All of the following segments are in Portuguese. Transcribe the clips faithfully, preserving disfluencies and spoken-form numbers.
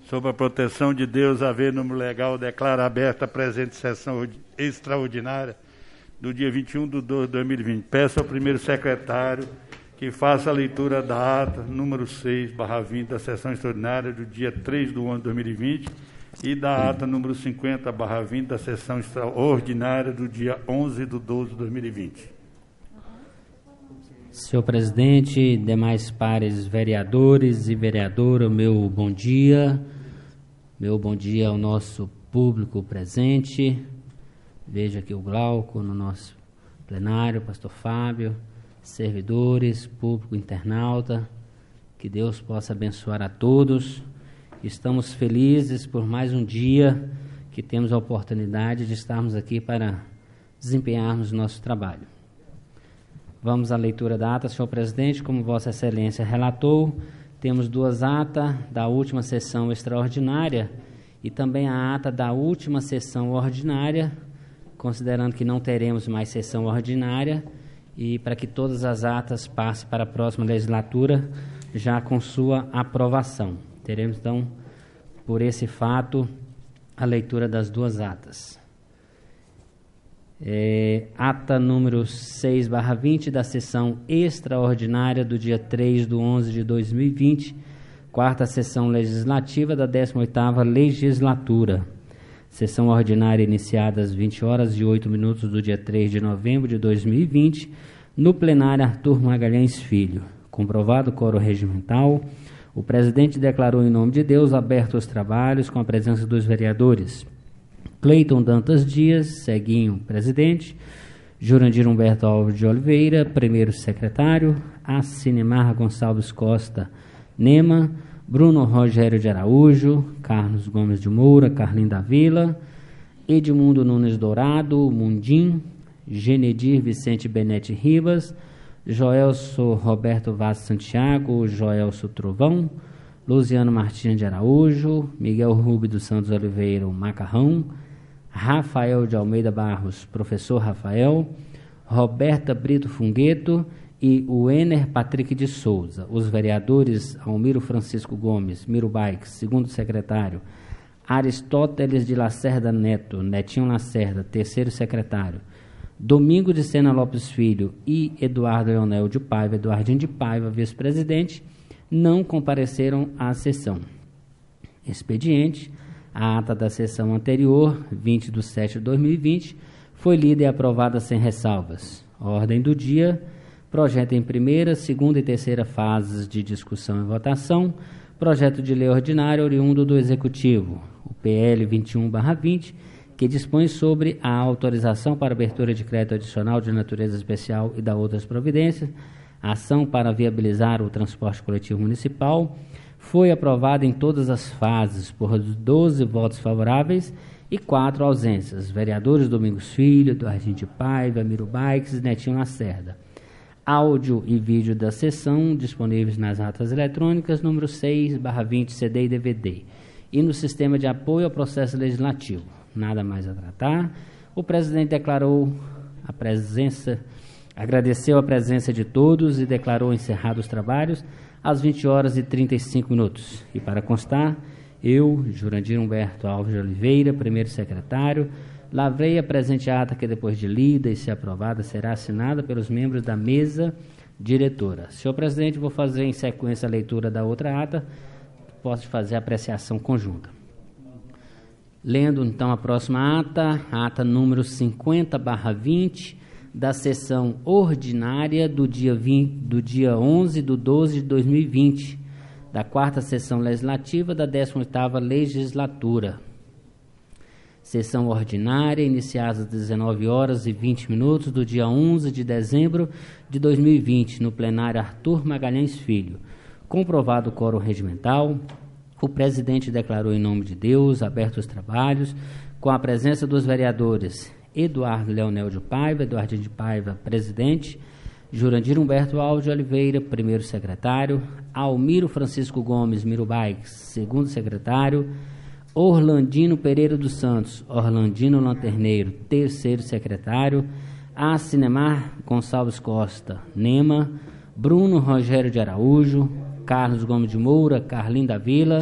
Sob a proteção de Deus, haver número legal, declara aberta a presente sessão extraordinária do dia vinte e um de dois de dois mil e vinte. Peço ao primeiro secretário que faça a leitura da ata número seis barra vinte da sessão extraordinária do dia três de onze de dois mil e vinte e da ata número cinquenta barra vinte da sessão extraordinária do dia onze de doze de dois mil e vinte. Senhor presidente, demais pares vereadores e vereadora, meu bom dia. Meu bom dia ao nosso público presente. Vejo aqui o Glauco no nosso plenário, pastor Fábio, servidores, público internauta. Que Deus possa abençoar a todos. Estamos felizes por mais um dia que temos a oportunidade de estarmos aqui para desempenharmos nosso trabalho. Vamos à leitura da ata, senhor presidente. Como Vossa Excelência relatou, temos duas atas da última sessão extraordinária e também a ata da última sessão ordinária, considerando que não teremos mais sessão ordinária, e para que todas as atas passem para a próxima legislatura, já com sua aprovação. Teremos, então, por esse fato, a leitura das duas atas. É, ata número seis barra vinte da sessão extraordinária do dia três de onze de dois mil e vinte, quarta sessão legislativa da décima oitava legislatura. Sessão ordinária iniciada às vinte horas e oito minutos do dia três de novembro de dois mil e vinte, no plenário Arthur Magalhães Filho. Comprovado o quórum regimental, o presidente declarou em nome de Deus aberto os trabalhos com a presença dos vereadores Cleiton Dantas Dias, Ceguinho, presidente; Jurandir Humberto Alves de Oliveira, primeiro secretário; Acinemar Gonçalves Costa, Nema; Bruno Rogério de Araújo, Carlos Gomes de Moura, Carlinho da Vila; Edmundo Nunes Dourado, Mundim; Genedir Vicente Benete Ribas; Joelso Roberto Vaz Santiago, Joelso Trovão; Luciano Martins de Araújo; Miguel Rubio dos Santos Oliveira, Macarrão; Rafael de Almeida Barros, professor Rafael; Roberta Brito Fungueto e o Ener Patrick de Souza. Os vereadores Almiro Francisco Gomes, Miro Baix, segundo secretário; Aristóteles de Lacerda Neto, Netinho Lacerda, terceiro secretário; Domingo de Sena Lopes Filho e Eduardo Leonel de Paiva, Eduardinho de Paiva, vice-presidente, não compareceram à sessão. Expediente. A ata da sessão anterior, vinte de setembro de dois mil e vinte, foi lida e aprovada sem ressalvas. Ordem do dia: projeto em primeira, segunda e terceira fases de discussão e votação, projeto de lei ordinária oriundo do Executivo, o P L vinte e um barra vinte, que dispõe sobre a autorização para abertura de crédito adicional de natureza especial e da outras providências, ação para viabilizar o transporte coletivo municipal, foi aprovada em todas as fases por doze votos favoráveis e quatro ausências. Vereadores Domingos Filho, Eduardinho de Paiva, Miro Baix e Netinho Lacerda. Áudio e vídeo da sessão disponíveis nas atas eletrônicas número seis barra vinte C D e D V D e no sistema de apoio ao processo legislativo. Nada mais a tratar. O presidente declarou a presença, agradeceu a presença de todos e declarou encerrados os trabalhos às vinte horas e trinta e cinco minutos. E para constar, eu, Jurandir Humberto Alves de Oliveira, primeiro secretário, lavrei a presente ata que, depois de lida e se aprovada, será assinada pelos membros da mesa diretora. Senhor presidente, vou fazer em sequência a leitura da outra ata, posso fazer a apreciação conjunta. Lendo então a próxima ata, a ata número cinquenta barra vinte, da sessão ordinária do dia, vinte, do dia onze de doze de dois mil e vinte, da quarta sessão legislativa da décima oitava legislatura. Sessão ordinária iniciada às dezenove horas e vinte minutos do dia onze de dezembro de dois mil e vinte, no plenário Arthur Magalhães Filho. Comprovado o quórum regimental, o presidente declarou em nome de Deus abertos os trabalhos com a presença dos vereadores Eduardo Leonel de Paiva, Eduardinho de Paiva, presidente; Jurandir Humberto Alves de Oliveira, primeiro secretário; Almiro Francisco Gomes, Miro Baix, segundo secretário; Orlandino Pereira dos Santos, Orlandino Lanterneiro, terceiro secretário; Acinemar Gonçalves Costa, Nema; Bruno Rogério de Araújo, Carlos Gomes de Moura, Carlinho da Vila;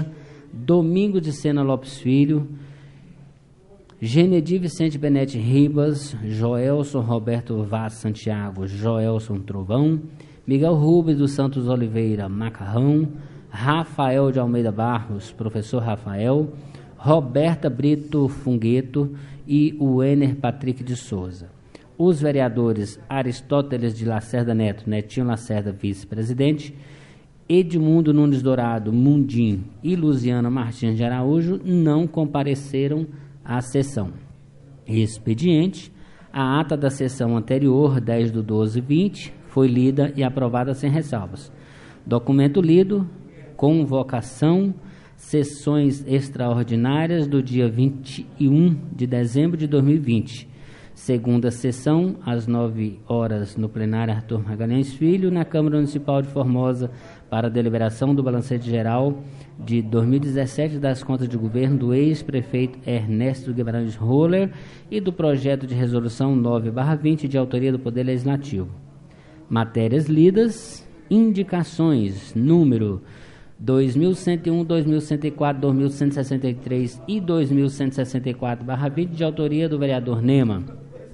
Domingos de Sena Lopes Filho, Genedi Vicente Benete Ribas, Joelson Roberto Vaz Santiago, Joelson Trovão, Miguel Rubens dos Santos Oliveira Macarrão, Rafael de Almeida Barros, professor Rafael, Roberta Brito Fungueto e Uener Patrick de Souza. Os vereadores Aristóteles de Lacerda Neto, Netinho Lacerda, vice-presidente, Edmundo Nunes Dourado, Mundim e Luziana Martins de Araújo não compareceram à sessão. Expediente: a ata da sessão anterior, dez do doze vinte, foi lida e aprovada sem ressalvas. Documento lido: convocação, sessões extraordinárias do dia vinte e um de dezembro de dois mil e vinte. Segunda sessão, às nove horas, no plenário Arthur Magalhães Filho, na Câmara Municipal de Formosa, para a deliberação do balancete geral de dois mil e dezessete das contas de governo do ex-prefeito Ernesto Guimarães Roller e do projeto de resolução nove barra vinte, de autoria do Poder Legislativo. Matérias lidas: indicações, número dois mil cento e um, dois mil cento e quatro, dois mil cento e sessenta e três e dois mil cento e sessenta e quatro barra vinte, de autoria do vereador Nema.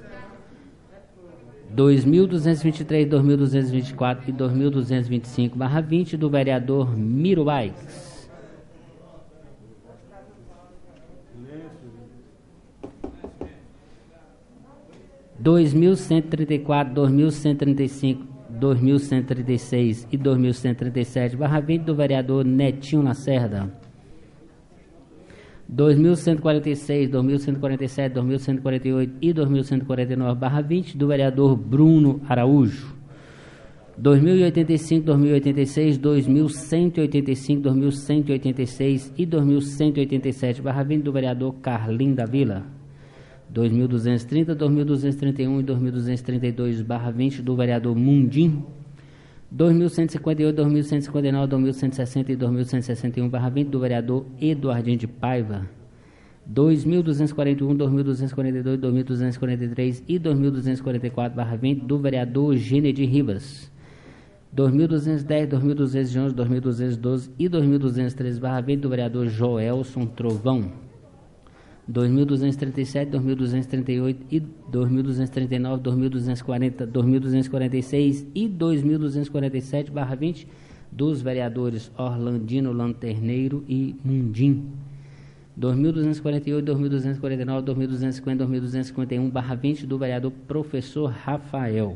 dois mil duzentos e vinte e três, dois mil duzentos e vinte e quatro e dois mil duzentos e vinte e cinco barra vinte, do vereador Miro Baix. dois mil cento e trinta e quatro, dois mil cento e trinta e cinco, dois mil cento e trinta e seis e dois mil cento e trinta e sete barra vinte, do vereador Netinho Lacerda. dois mil cento e quarenta e seis, dois mil cento e quarenta e sete, dois mil cento e quarenta e oito e dois mil cento e quarenta e nove barra vinte, do vereador Bruno Araújo. dois mil e oitenta e cinco, dois mil e oitenta e seis, dois mil cento e oitenta e cinco, dois mil cento e oitenta e seis e dois mil cento e oitenta e sete barra vinte, do vereador Carlim da Vila. dois mil duzentos e trinta, dois mil duzentos e trinta e um e dois mil duzentos e trinta e dois barra vinte, do vereador Mundim. dois mil cento e cinquenta e oito, dois mil cento e cinquenta e nove, dois mil cento e sessenta e dois mil cento e sessenta e um barra vinte, do vereador Eduardinho de Paiva. dois mil duzentos e quarenta e um, dois mil duzentos e quarenta e dois, dois mil duzentos e quarenta e três e dois mil duzentos e quarenta e quatro barra vinte, do vereador Genedi Ribas. dois mil duzentos e dez, dois mil duzentos e onze, dois mil duzentos e doze e dois mil duzentos e treze barra vinte, do vereador Joelson Trovão. dois mil duzentos e trinta e sete, dois mil duzentos e trinta e oito e dois mil duzentos e trinta e nove, dois mil duzentos e quarenta, dois mil duzentos e quarenta e seis e dois mil duzentos e quarenta e sete barra vinte, dos vereadores Orlandino Lanterneiro e Mundim. dois mil duzentos e quarenta e oito, dois mil duzentos e quarenta e nove, dois mil duzentos e cinquenta, dois mil duzentos e cinquenta e um barra vinte, do vereador Professor Rafael.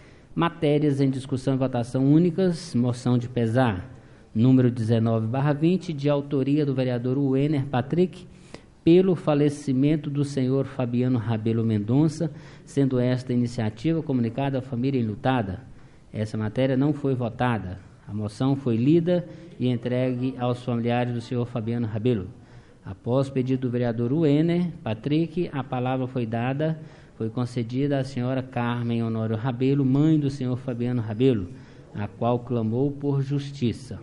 Matérias em discussão e votação únicas: moção de pesar, número dezenove barra vinte, de autoria do vereador Uener Patrick, pelo falecimento do senhor Fabiano Rabelo Mendonça, sendo esta iniciativa comunicada à família enlutada. Essa matéria não foi votada. A moção foi lida e entregue aos familiares do senhor Fabiano Rabelo. Após pedido do vereador Uener Patrick, a palavra foi dada, foi concedida à senhora Carmen Honório Rabelo, mãe do senhor Fabiano Rabelo, a qual clamou por justiça.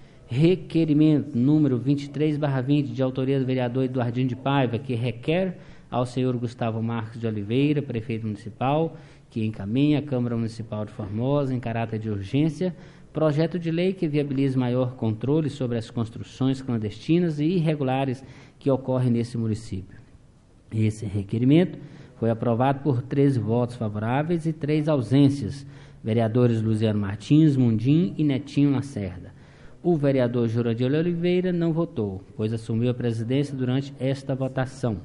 Requerimento número vinte e três barra vinte, de autoria do vereador Eduardinho de Paiva, que requer ao senhor Gustavo Marques de Oliveira, prefeito municipal, que encaminhe à Câmara Municipal de Formosa, em caráter de urgência, projeto de lei que viabilize maior controle sobre as construções clandestinas e irregulares que ocorrem nesse município. Esse requerimento foi aprovado por treze votos favoráveis e três ausências, vereadores Luziano Martins, Mundim e Netinho Lacerda. O vereador Jurandir Oliveira não votou, pois assumiu a presidência durante esta votação.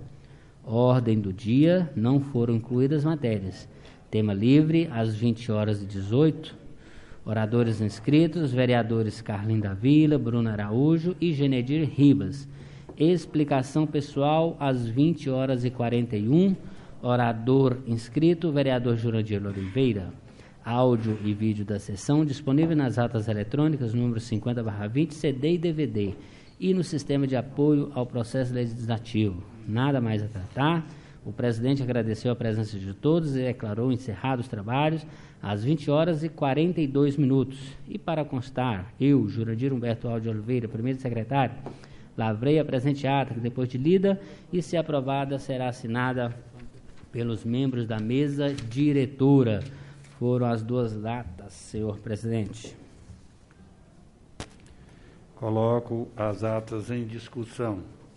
Ordem do dia: não foram incluídas matérias. Tema livre, às vinte horas e dezoito. Oradores inscritos: vereadores Carlim da Vila, Bruno Araújo e Genedir Ribas. Explicação pessoal, às vinte horas e quarenta e um. Orador inscrito: vereador Jurandir Oliveira. Áudio e vídeo da sessão disponível nas atas eletrônicas número cinquenta barra vinte, C D e D V D, e no sistema de apoio ao processo legislativo. Nada mais a tratar. O presidente agradeceu a presença de todos e declarou encerrados os trabalhos às vinte horas e quarenta e dois minutos. E para constar, eu, Jurandir Humberto Alves de Oliveira, primeiro secretário, lavrei a presente ata, que depois de lida e se aprovada será assinada pelos membros da mesa diretora. Foram as duas datas, senhor presidente. Coloco as atas em discussão.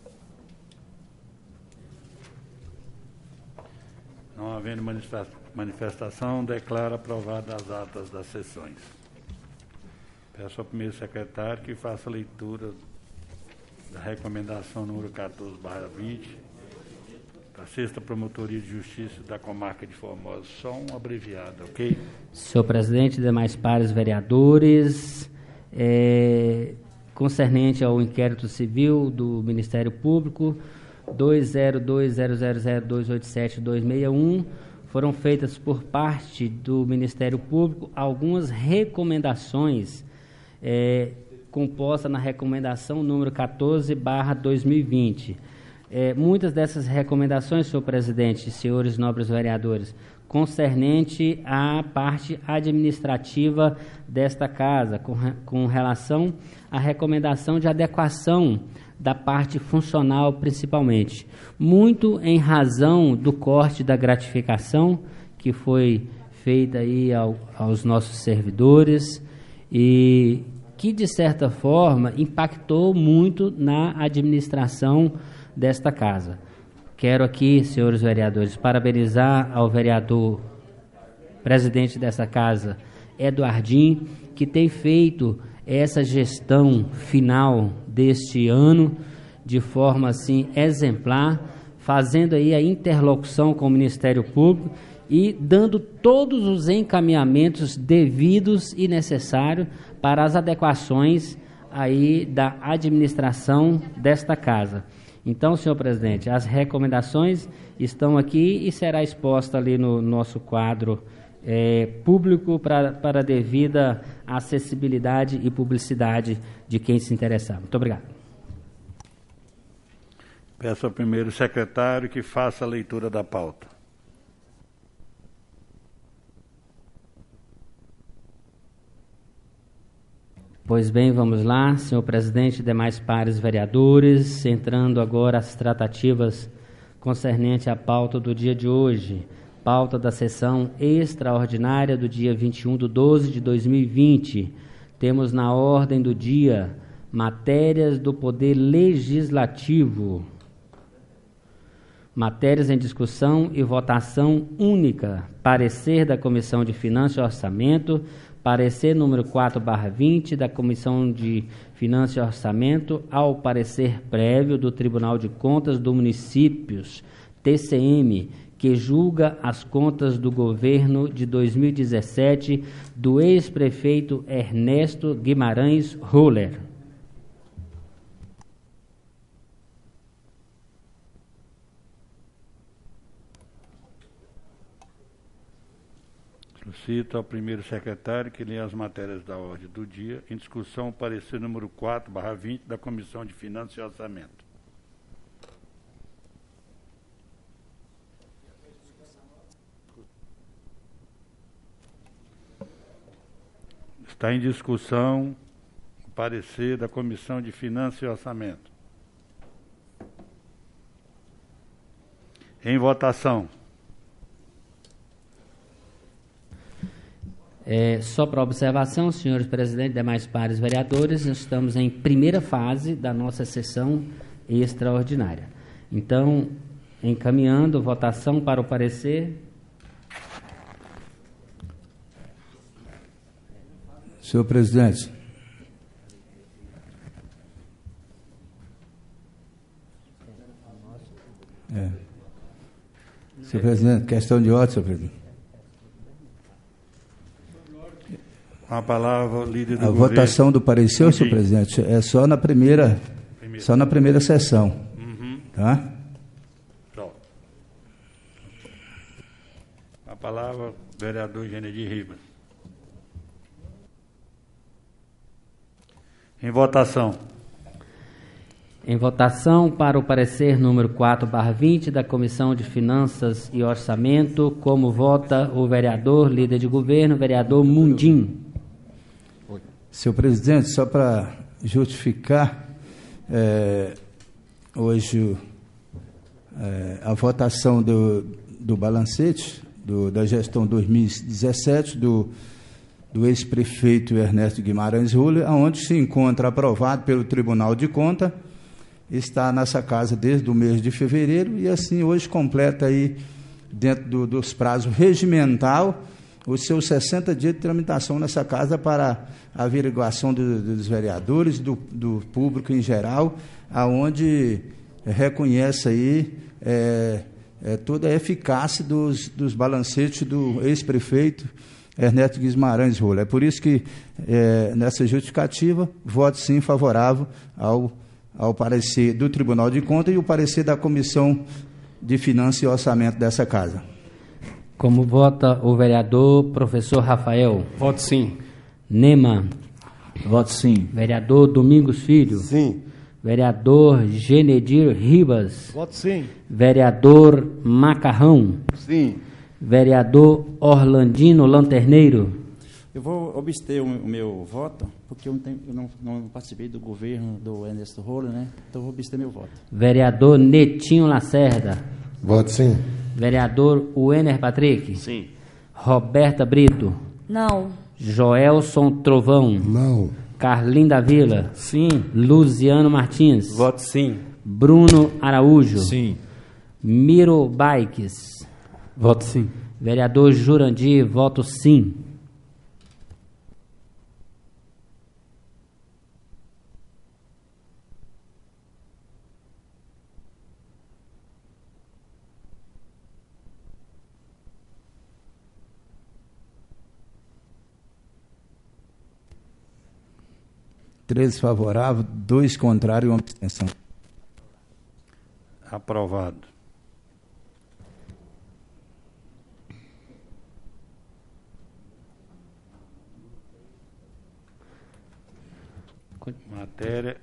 Não havendo manifestação, declaro aprovadas as atas das sessões. Peço ao primeiro secretário que faça a leitura da recomendação número quatorze barra vinte da sexta Promotoria de Justiça da Comarca de Formosa. Só um abreviado, ok? Senhor presidente, demais pares vereadores, é, concernente ao inquérito civil do Ministério Público dois zero dois zero zero zero dois oito sete dois seis um, foram feitas por parte do Ministério Público algumas recomendações é, compostas na recomendação número quatorze barra dois mil e vinte. É, muitas dessas recomendações, senhor presidente, senhores nobres vereadores, concernente à parte administrativa desta casa, com, com relação à recomendação de adequação da parte funcional, principalmente. Muito em razão do corte da gratificação que foi feita aí ao, aos nossos servidores e que, de certa forma, impactou muito na administração desta casa. Quero aqui, senhores vereadores, parabenizar ao vereador presidente dessa casa, Eduardinho, que tem feito essa gestão final deste ano de forma assim exemplar, fazendo aí a interlocução com o Ministério Público e dando todos os encaminhamentos devidos e necessários para as adequações aí da administração desta casa. Então, senhor presidente, as recomendações estão aqui e será exposta ali no nosso quadro é, público pra, para a devida acessibilidade e publicidade de quem se interessar. Muito obrigado. Peço ao primeiro secretário que faça a leitura da pauta. Pois bem, vamos lá, senhor presidente e demais pares vereadores, entrando agora as tratativas concernente à pauta do dia de hoje, pauta da sessão extraordinária do dia vinte e um de doze de dois mil e vinte. Temos na ordem do dia matérias do Poder Legislativo, matérias em discussão e votação única, parecer da Comissão de Finanças e Orçamento, parecer número quatro barra vinte da Comissão de Finanças e Orçamento ao parecer prévio do Tribunal de Contas do Municípios, T C M, que julga as contas do governo de dois mil e dezessete do ex-prefeito Ernesto Guimarães Roller. Solicito ao primeiro secretário que leia as matérias da ordem do dia, em discussão o parecer número quatro barra vinte da Comissão de Finanças e Orçamento. Está em discussão o parecer da Comissão de Finanças e Orçamento. Em votação. É, só para observação, senhores presidentes e demais pares vereadores, nós estamos em primeira fase da nossa sessão extraordinária. Então, encaminhando votação para o parecer. Senhor presidente. É. Senhor presidente, questão de ordem, senhor presidente. Com a palavra, líder do A governo. votação do parecer, senhor presidente, é só na primeira, Primeiro. só na primeira sessão. Uhum. Tá? Só. A palavra, vereador Genedir Ribas. Em votação. Em votação para o parecer número quatro barra vinte da Comissão de Finanças e Orçamento, como vota o vereador, líder de governo, vereador Mundim. Senhor presidente, só para justificar, é, hoje é, a votação do, do balancete do, da gestão dois mil e dezessete do, do ex-prefeito Ernesto Guimarães Roller, onde se encontra aprovado pelo Tribunal de Contas, está nessa casa desde o mês de fevereiro e assim hoje completa aí, dentro do, dos prazos regimental, os seus sessenta dias de tramitação nessa casa para a averiguação do, dos vereadores, do, do público em geral, aonde reconhece aí é, é, toda a eficácia dos, dos balancetes do ex-prefeito Ernesto Guimarães Roller. É por isso que, é, nessa justificativa, voto sim favorável ao, ao parecer do Tribunal de Contas e o parecer da Comissão de Finanças e Orçamento dessa casa. Como vota o vereador professor Rafael? Voto sim. Nema? Voto sim. Vereador Domingos Filho? Sim. Vereador Genedir Ribas? Voto sim. Vereador Macarrão? Sim. Vereador Orlandino Lanterneiro? Eu vou obster o meu voto, porque eu não, tenho, eu não, não participei do governo do Ernesto Roller, né? Então eu vou obster meu voto. Vereador Netinho Lacerda? Voto sim. Vereador Wener Patrick? Sim. Roberta Brito? Não. Joelson Trovão? Não. Carlinda Vila? Sim. Luziano Martins? Voto sim. Bruno Araújo? Sim. Miro Bikes? Voto sim. Vereador Jurandir, voto sim. treze favorável, dois contrários e uma abstenção. Aprovado. Matéria.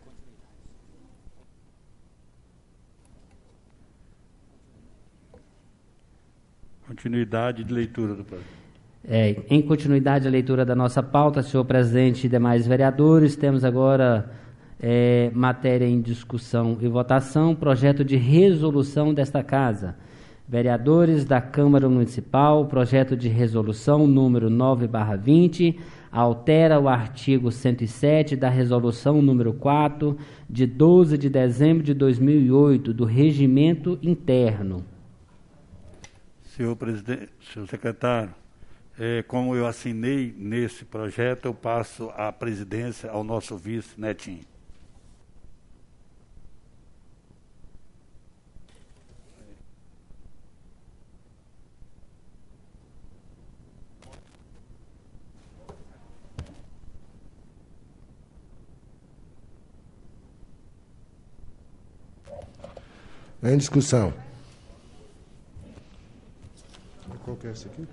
Continuidade de leitura do projeto. É, em continuidade à leitura da nossa pauta, senhor presidente e demais vereadores, temos agora é, matéria em discussão e votação, projeto de resolução desta casa. Vereadores da Câmara Municipal, projeto de resolução número nove barra vinte, altera o artigo cento e sete da resolução número quatro, de doze de dezembro de dois mil e oito, do Regimento Interno. Senhor presidente, senhor secretário, é, como eu assinei nesse projeto, eu passo a presidência ao nosso vice, Netinho. Em discussão. Qual que é esse aqui?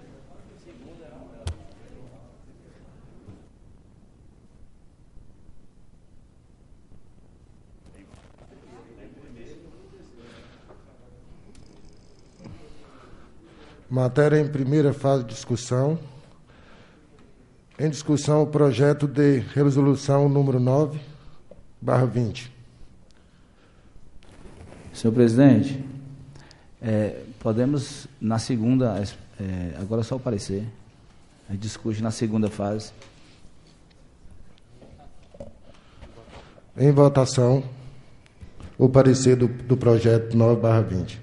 Matéria em primeira fase de discussão. Em discussão, o projeto de resolução número nove barra vinte. Senhor presidente, é, podemos, na segunda, é, agora só o parecer, a gente discute na segunda fase. Em votação, o parecer do, do projeto nove barra vinte.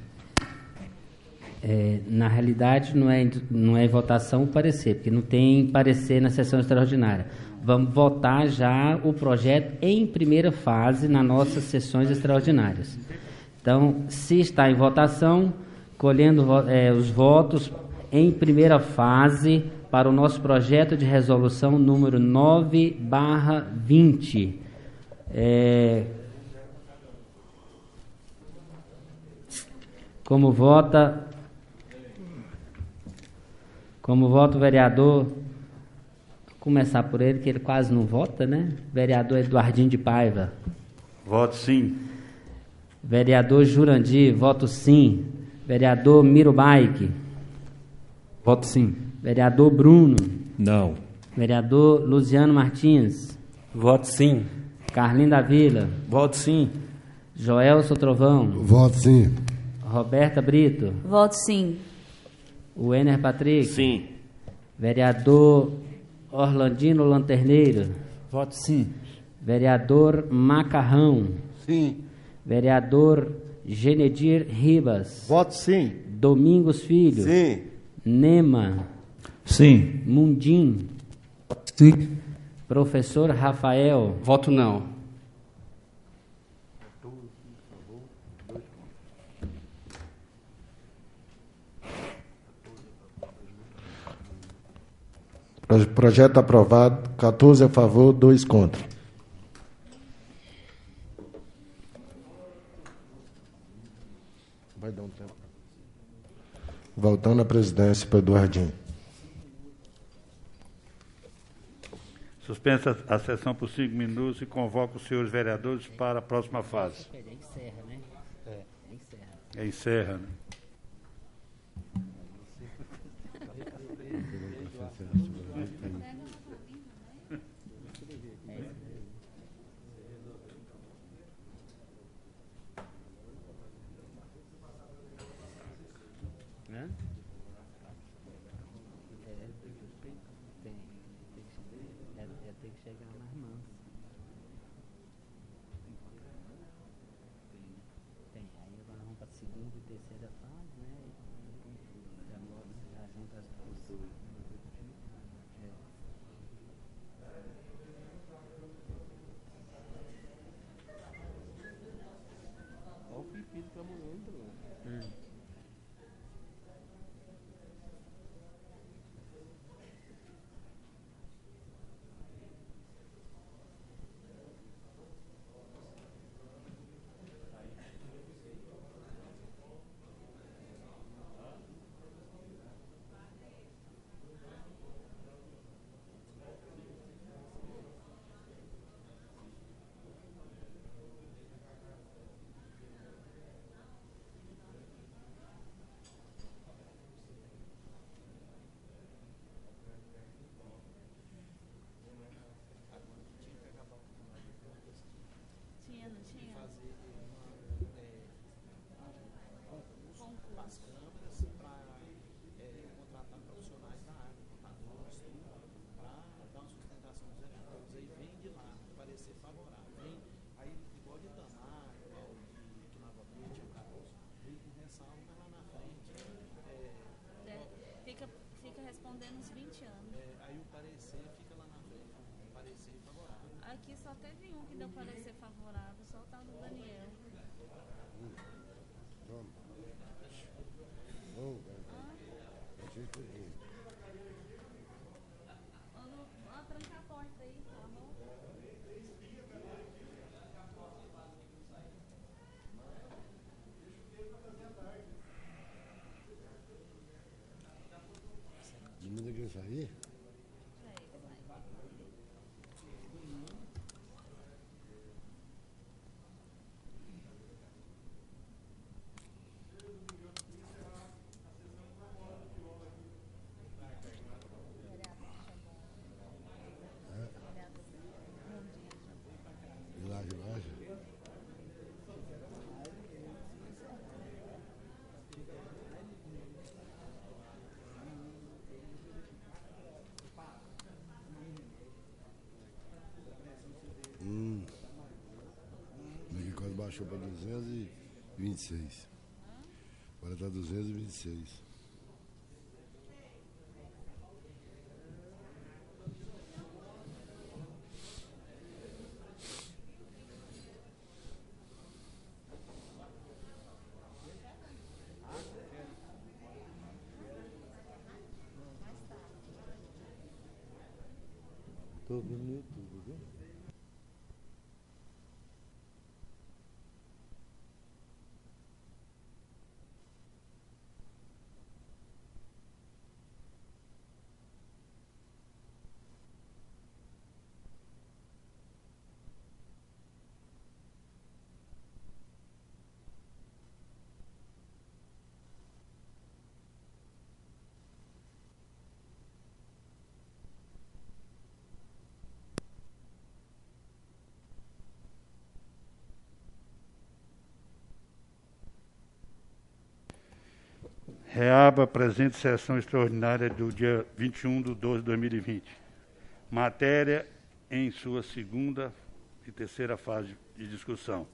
É, na realidade, não é, não é votação o parecer, porque não tem parecer na sessão extraordinária. Vamos votar já o projeto em primeira fase nas nossas sessões extraordinárias. Então, se está em votação, colhendo é, os votos em primeira fase para o nosso projeto de resolução número nove barra vinte. É, como vota... Como vota o vereador, vou começar por ele, que ele quase não vota, né? Vereador Eduardinho de Paiva. Voto sim. Vereador Jurandir, voto sim. Vereador Miro Bike. Voto sim. Vereador Bruno. Não. Vereador Luziano Martins. Voto sim. Carlinda Vila. Voto sim. Joelson Trovão. Voto sim. Roberta Brito. Voto sim. Wener Patrick. Sim. Vereador Orlandino Lanterneiro. Voto sim. Vereador Macarrão. Sim. Vereador Genedir Ribas. Voto sim. Domingos Filho. Sim. Nema. Sim. Mundim. Sim. Professor Rafael. Voto não. Projeto aprovado, quatorze a favor, dois contra. Vai dar um tempo. Voltando à presidência para o Eduardinho. Suspensa a sessão por cinco minutos e convoca os senhores vereadores para a próxima fase. Encerra, né? É, encerra, né? Tem que chegar nas mãos. Tem, aí agora vamos para a segunda e terceira fase, né? Já logo já junta as duas. É. Olha o pepino que a mulher entrou. Hum. Tinha, não tinha? É, fica, fica respondendo uns vinte anos. Aí o parecer fica lá na frente. Parecer favorável. Aqui só teve um que deu parecer favorável, só o tal do Daniel. Ó, tranca a porta aí, tá bom? Menina quer sair? Relaxa, relaxa. Hum. Aqui quase baixou para duzentos e vinte e seis. Agora está duzentos e vinte e seis. Estou ouvindo no YouTube, viu? Reaba, presente sessão extraordinária do dia vinte e um de doze de dois mil e vinte. Matéria em sua segunda e terceira fase de discussão.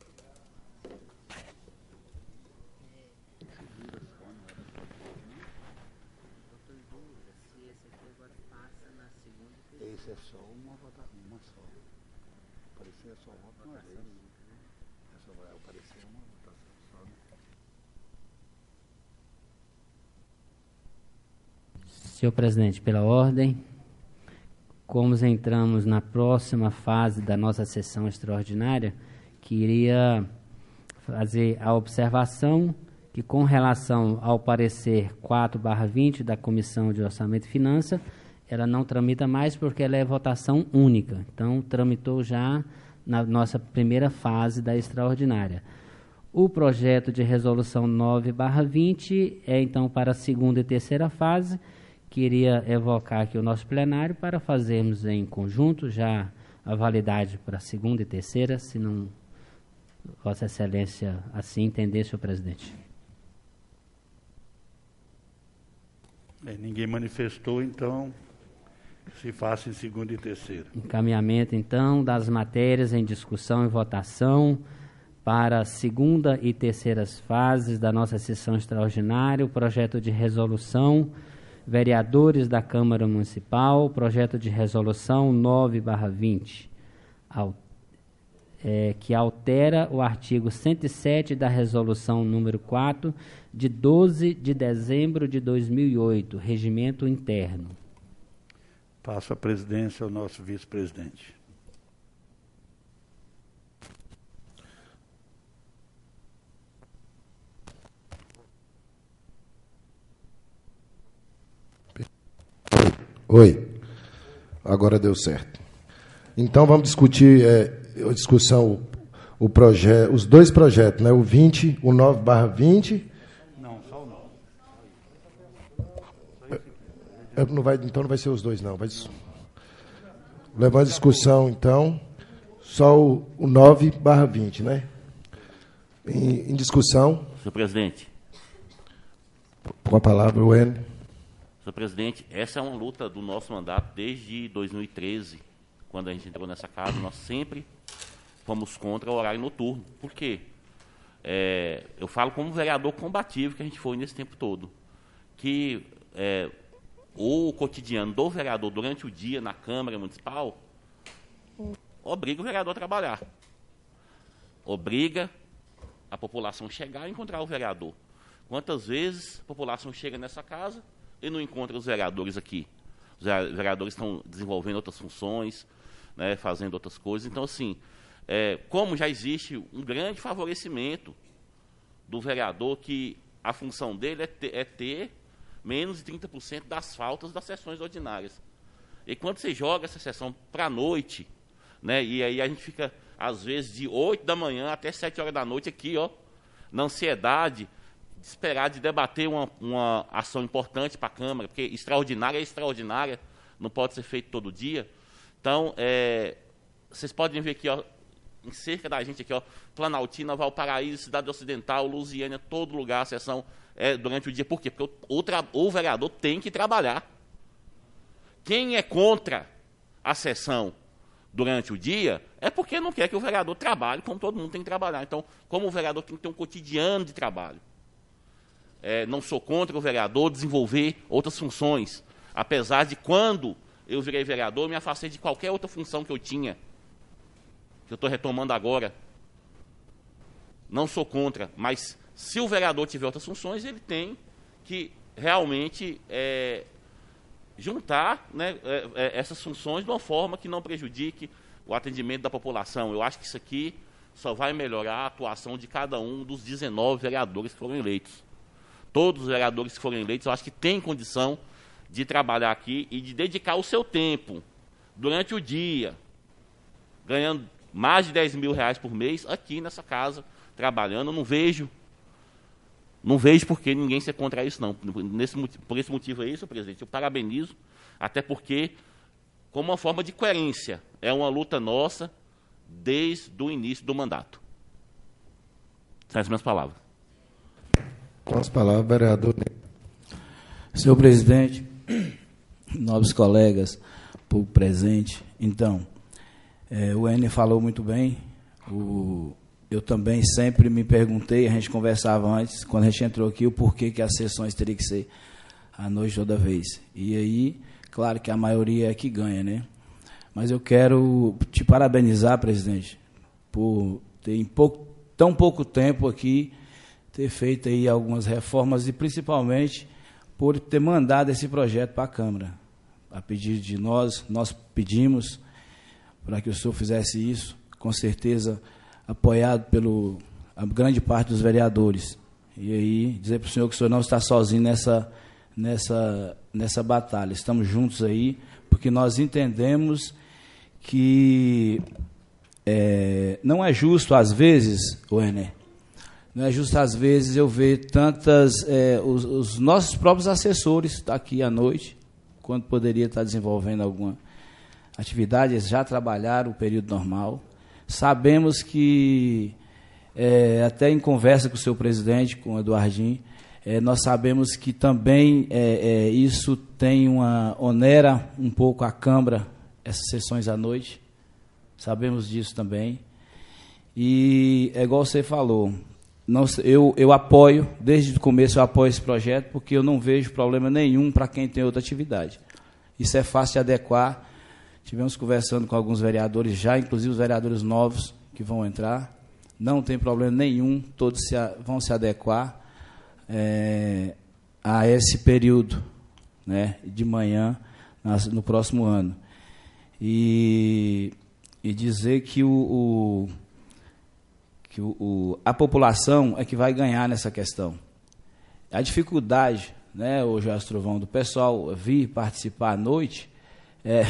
Esse é só uma votação, uma só. Parecia só voto uma vez. Essa vai aparecer uma votação só. Senhor presidente, pela ordem, como entramos na próxima fase da nossa sessão extraordinária, queria fazer a observação que, com relação ao parecer quatro barra vinte da Comissão de Orçamento e Finanças, ela não tramita mais porque ela é votação única. Então, tramitou já na nossa primeira fase da extraordinária. O projeto de resolução nove barra vinte é, então, para a segunda e terceira fase. Queria evocar aqui o nosso plenário para fazermos em conjunto já a validade para a segunda e terceira, se não Vossa Excelência assim entender, senhor presidente. É, ninguém manifestou, então se faça em segunda e terceira. Encaminhamento, então, das matérias em discussão e votação para a segunda e terceiras fases da nossa sessão extraordinária, o projeto de resolução, vereadores da Câmara Municipal, projeto de resolução nove barra vinte, é, que altera o artigo cento e sete da resolução número quatro, de doze de dezembro de dois mil e oito, regimento interno. Passo a presidência ao nosso vice-presidente. Oi, agora deu certo. Então vamos discutir é, a discussão, o, o projeto, os dois projetos, né? O vinte, o nove barra vinte. Não, só o nove. É, não vai, então não vai ser os dois, não. Vai, levando a discussão, então, só o, o nove barra vinte, né? Em, em discussão. Senhor presidente. Com a palavra, o N. Senhor presidente, essa é uma luta do nosso mandato desde dois mil e treze, quando a gente entrou nessa casa. Nós sempre fomos contra o horário noturno. Por quê? É, eu falo como vereador combativo que a gente foi nesse tempo todo. Que é, o cotidiano do vereador durante o dia na Câmara Municipal obriga o vereador a trabalhar. Obriga a população a chegar e encontrar o vereador. Quantas vezes a população chega nessa casa e não encontra os vereadores aqui? Os vereadores estão desenvolvendo outras funções, né, fazendo outras coisas. Então, assim, é, como já existe um grande favorecimento do vereador, que a função dele é ter, é ter menos de trinta por cento das faltas das sessões ordinárias. E quando você joga essa sessão para a noite, né, e aí a gente fica, às vezes, de oito da manhã até sete horas da noite aqui, ó, na ansiedade de esperar, de debater uma, uma ação importante para a Câmara, porque extraordinária é extraordinária, não pode ser feito todo dia. Então, é, vocês podem ver aqui, ó, em cerca da gente aqui, ó, Planaltina, Valparaíso, Cidade Ocidental, Lusiânia, todo lugar, a sessão é durante o dia. Por quê? Porque o, o, tra, o vereador tem que trabalhar. Quem é contra a sessão durante o dia é porque não quer que o vereador trabalhe como todo mundo tem que trabalhar. Então, como o vereador tem que ter um cotidiano de trabalho. É, não sou contra o vereador desenvolver outras funções, apesar de, quando eu virei vereador, me afastei de qualquer outra função que eu tinha, que eu estou retomando agora. Não sou contra, mas se o vereador tiver outras funções, ele tem que realmente é, juntar, né, é, é, essas funções de uma forma que não prejudique o atendimento da população. Eu acho que isso aqui só vai melhorar a atuação de cada um dos dezenove vereadores que foram eleitos. Todos os vereadores que foram eleitos, eu acho que têm condição de trabalhar aqui e de dedicar o seu tempo durante o dia, ganhando mais de dez mil reais por mês aqui nessa casa, trabalhando. Eu não vejo, não vejo por que ninguém ser contra isso, não. Nesse, por esse motivo aí, senhor presidente, eu parabenizo, até porque, como uma forma de coerência, é uma luta nossa desde o início do mandato. São as minhas palavras. Com as palavras, vereador. Senhor presidente, nobres colegas, público presente. Então, é, o Enio falou muito bem. O, eu também sempre me perguntei, a gente conversava antes, quando a gente entrou aqui, o porquê que as sessões teriam que ser à noite toda vez. E aí, claro que a maioria é que ganha, né? Mas eu quero te parabenizar, presidente, por ter em pouco, tão pouco tempo aqui, ter feito aí algumas reformas e principalmente por ter mandado esse projeto para a Câmara. A pedido de nós, nós pedimos para que o senhor fizesse isso, com certeza apoiado pelo a grande parte dos vereadores. E aí, dizer para o senhor que o senhor não está sozinho nessa, nessa, nessa batalha. Estamos juntos aí, porque nós entendemos que é, não é justo, às vezes, Werner, não é justo, às vezes, eu ver tantas... É, os, os nossos próprios assessores estão aqui à noite, quando poderia estar desenvolvendo alguma atividade, eles já trabalharam o período normal. Sabemos que, é, até em conversa com o seu presidente, com o Eduardinho, é, nós sabemos que também é, é, isso tem uma... onera um pouco a Câmara, essas sessões à noite. Sabemos disso também. E é igual você falou, não, eu, eu apoio, desde o começo eu apoio esse projeto, porque eu não vejo problema nenhum para quem tem outra atividade. Isso é fácil de adequar. Tivemos conversando com alguns vereadores já, inclusive os vereadores novos que vão entrar. Não tem problema nenhum, todos se, vão se adequar é, a esse período, né, de manhã nas, no próximo ano. E, e dizer que, o, o, que o, o, a população é que vai ganhar nessa questão. A dificuldade, né, o Jorge Trovão, do pessoal vir participar à noite, é,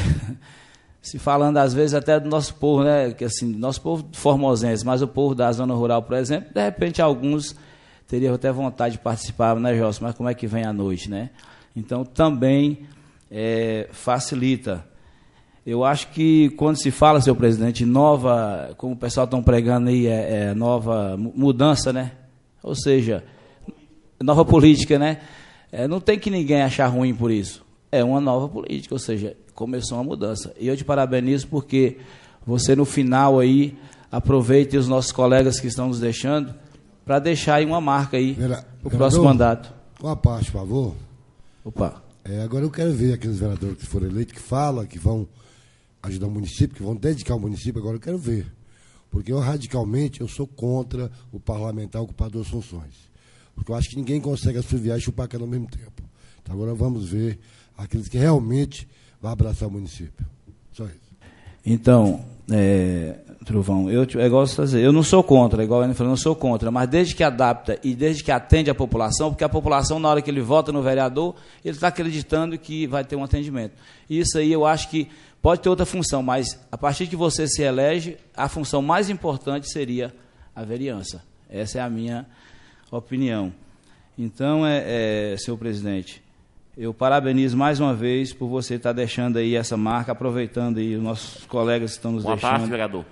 se falando às vezes até do nosso povo, né, que assim, nosso povo formosense, mas o povo da zona rural, por exemplo, de repente alguns teriam até vontade de participar, né, Jorge, mas como é que vem à noite, né? Então também é, facilita. Eu acho que quando se fala, senhor presidente, nova, como o pessoal está pregando aí, é, é nova mudança, né? Ou seja, nova política, né? É, não tem que ninguém achar ruim por isso. É uma nova política, ou seja, começou uma mudança. E eu te parabenizo porque você, no final aí, aproveite os nossos colegas que estão nos deixando para deixar aí uma marca aí para o próximo mandato. Uma parte, por favor. Opa. É, agora eu quero ver aqueles vereadores que foram eleitos, que falam, que vão ajudar o município, que vão dedicar o município, agora eu quero ver. Porque eu, radicalmente, eu sou contra o parlamentar ocupar duas funções. Porque eu acho que ninguém consegue assoviar e chupar a cana ao mesmo tempo. Então agora vamos ver aqueles que realmente vão abraçar o município. Só isso. Então, é, Trovão, eu, é igual você dizer, eu não sou contra, é igual ele falou, eu não sou contra, mas desde que adapta e desde que atende a população, porque a população, na hora que ele vota no vereador, ele está acreditando que vai ter um atendimento. Isso aí eu acho que pode ter outra função, mas a partir que você se elege, a função mais importante seria a vereança. Essa é a minha opinião. Então, é, é, senhor presidente, eu parabenizo mais uma vez por você estar deixando aí essa marca, aproveitando aí os nossos colegas que estão nos uma deixando. Uma parte, vereador.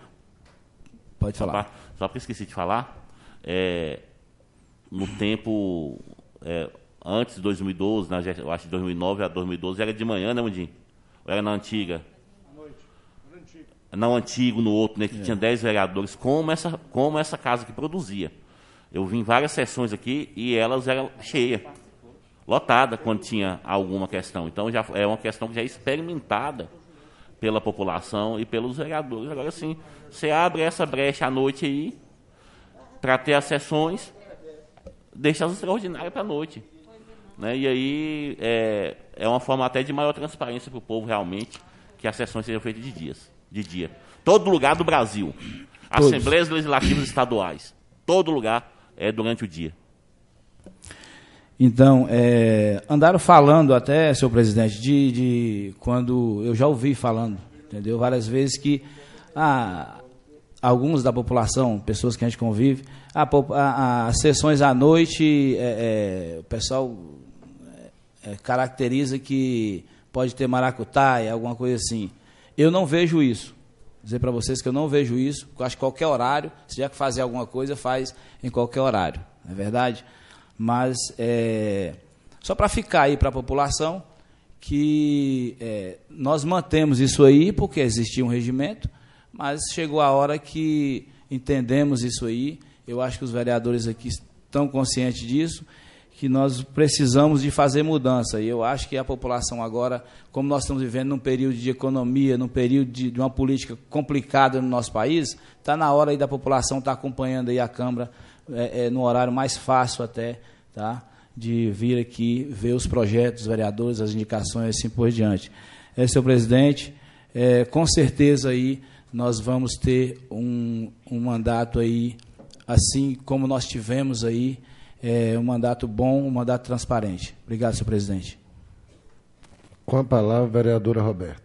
Pode falar. Só porque esqueci de falar, é, no tempo, é, antes de dois mil e doze, na, eu acho que de dois mil e nove a dois mil e doze, era de manhã, né, Mundinho? Ou era na antiga? À noite. Na antiga. Não antigo, no outro, né, que é. tinha dez vereadores, como essa, como essa casa que produzia. Eu vim em várias sessões aqui e elas eram cheias, lotada quando tinha alguma questão. Então, já é uma questão que já é experimentada pela população e pelos vereadores. Agora sim, você abre essa brecha à noite aí, para ter as sessões, deixa as extraordinárias para a noite. Né? E aí é, é uma forma até de maior transparência para o povo, realmente, que as sessões sejam feitas de dias, de dia. Todo lugar do Brasil. Todos. Assembleias legislativas estaduais. Todo lugar é durante o dia. Então, é, andaram falando até, senhor presidente, de, de quando eu já ouvi falando, entendeu? Várias vezes que ah, alguns da população, pessoas que a gente convive, as sessões à noite, é, é, o pessoal é, caracteriza que pode ter maracutaia, alguma coisa assim. Eu não vejo isso. Vou dizer para vocês que eu não vejo isso. Eu acho que qualquer horário, se tiver que fazer alguma coisa, faz em qualquer horário. Não é verdade? Mas, é, só para ficar aí para a população, que é, nós mantemos isso aí porque existia um regimento, mas chegou a hora que entendemos isso aí. Eu acho que os vereadores aqui estão conscientes disso, que nós precisamos de fazer mudança. E eu acho que a população agora, como nós estamos vivendo num período de economia, num período de, de uma política complicada no nosso país, está na hora aí da população estar tá acompanhando aí a Câmara é, é, no horário mais fácil até, tá? De vir aqui ver os projetos, os vereadores, as indicações, assim por diante. É, senhor presidente, é, com certeza aí nós vamos ter um, um mandato aí, assim como nós tivemos aí, é, um mandato bom, um mandato transparente. Obrigado, senhor presidente. Com a palavra, a vereadora Roberta.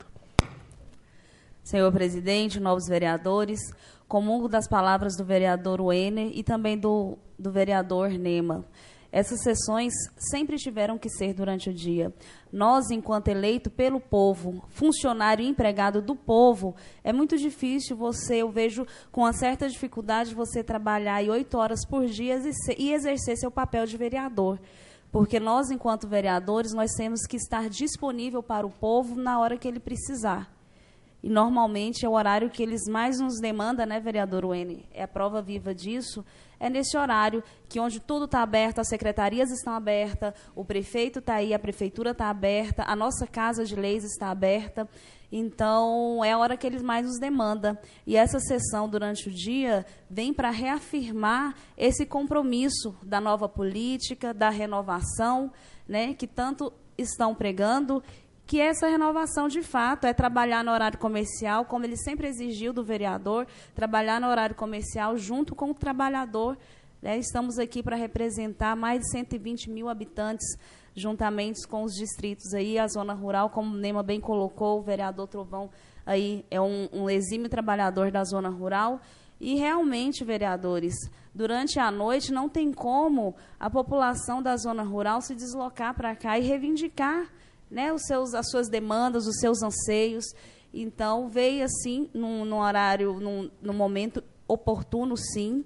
Senhor presidente, novos vereadores, comungo das palavras do vereador Wenner e também do, do vereador Nema. Essas sessões sempre tiveram que ser durante o dia. Nós, enquanto eleito pelo povo, funcionário e empregado do povo, é muito difícil você, eu vejo com uma certa dificuldade, você trabalhar aí oito horas por dia e exercer seu papel de vereador. Porque nós, enquanto vereadores, nós temos que estar disponível para o povo na hora que ele precisar. E, normalmente, é o horário que eles mais nos demandam, né, vereador Wenner? É a prova viva disso. É nesse horário que onde tudo está aberto, as secretarias estão abertas, o prefeito está aí, a prefeitura está aberta, a nossa casa de leis está aberta. Então, é a hora que eles mais nos demandam. E essa sessão, durante o dia, vem para reafirmar esse compromisso da nova política, da renovação, né, que tanto estão pregando, que essa renovação, de fato, é trabalhar no horário comercial, como ele sempre exigiu do vereador, trabalhar no horário comercial junto com o trabalhador. Né? Estamos aqui para representar mais de cento e vinte mil habitantes, juntamente com os distritos, aí, a zona rural, como o Nema bem colocou, o vereador Trovão aí é um, um exímio trabalhador da zona rural. E, realmente, vereadores, durante a noite não tem como a população da zona rural se deslocar para cá e reivindicar, né, os seus, as suas demandas, os seus anseios. Então, veio assim, num, num horário, num, num momento oportuno, sim,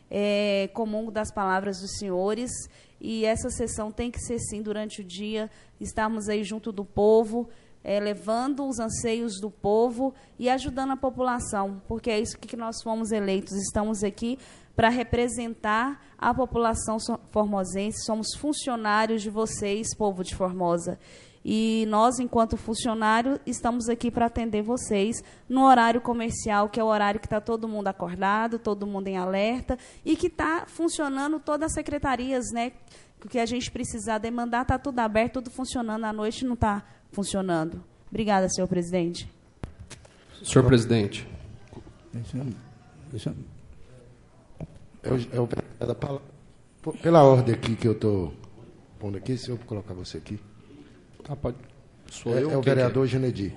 é, comungo das palavras dos senhores, e essa sessão tem que ser, sim, durante o dia, estarmos aí junto do povo, é, levando os anseios do povo e ajudando a população, porque é isso que nós fomos eleitos, estamos aqui para representar a população formosense, somos funcionários de vocês, povo de Formosa. E nós, enquanto funcionário, estamos aqui para atender vocês no horário comercial, que é o horário que está todo mundo acordado, todo mundo em alerta, e que está funcionando todas as secretarias, né? O que a gente precisar demandar, está tudo aberto, tudo funcionando. À noite não está funcionando. Obrigada, senhor presidente. Senhor presidente. É o, é o, é da, pela ordem aqui que eu estou pondo aqui, se eu colocar você aqui. Ah, pode. Sou é, eu? É o vereador Genedi.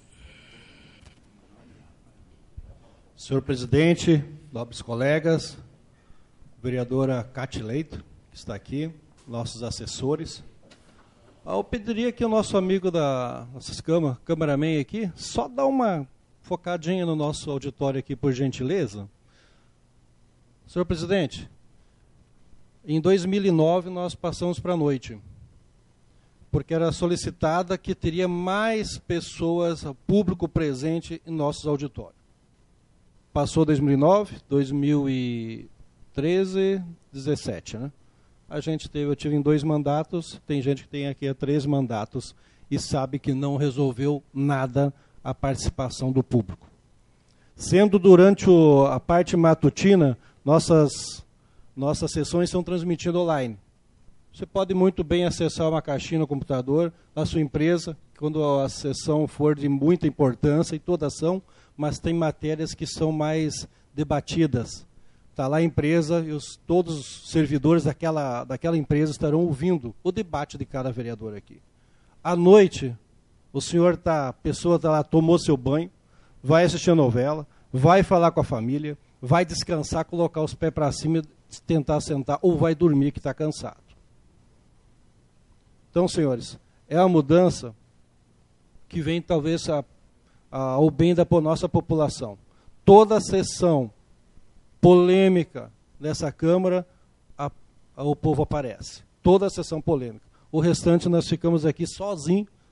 Senhor presidente, nobres colegas, vereadora Cátia Leito, que está aqui, nossos assessores. Eu pediria que o nosso amigo da nossa câmara, cameraman aqui, só dá uma focadinha no nosso auditório aqui, por gentileza. Senhor presidente, em dois mil e nove nós passamos para a noite, porque era solicitada que teria mais pessoas, público presente em nossos auditórios. Passou dois mil e nove, dois mil e treze, dezessete, né? A gente teve, eu tive em dois mandatos, tem gente que tem aqui há três mandatos e sabe que não resolveu nada a participação do público. Sendo durante o, a parte matutina, nossas, nossas sessões são transmitidas online. Você pode muito bem acessar uma caixinha no computador da sua empresa, quando a sessão for de muita importância, e todas são, mas tem matérias que são mais debatidas. Está lá a empresa e os, todos os servidores daquela, daquela empresa estarão ouvindo o debate de cada vereador aqui. À noite, o senhor tá, a pessoa está lá, tomou seu banho, vai assistir a novela, vai falar com a família, vai descansar, colocar os pés para cima, tentar sentar, ou vai dormir que está cansado. Então, senhores, é a mudança que vem talvez a, a, ao bem da nossa população. Toda a sessão polêmica nessa Câmara, a, a, o povo aparece. Toda a sessão polêmica. O restante nós ficamos aqui sozinhos,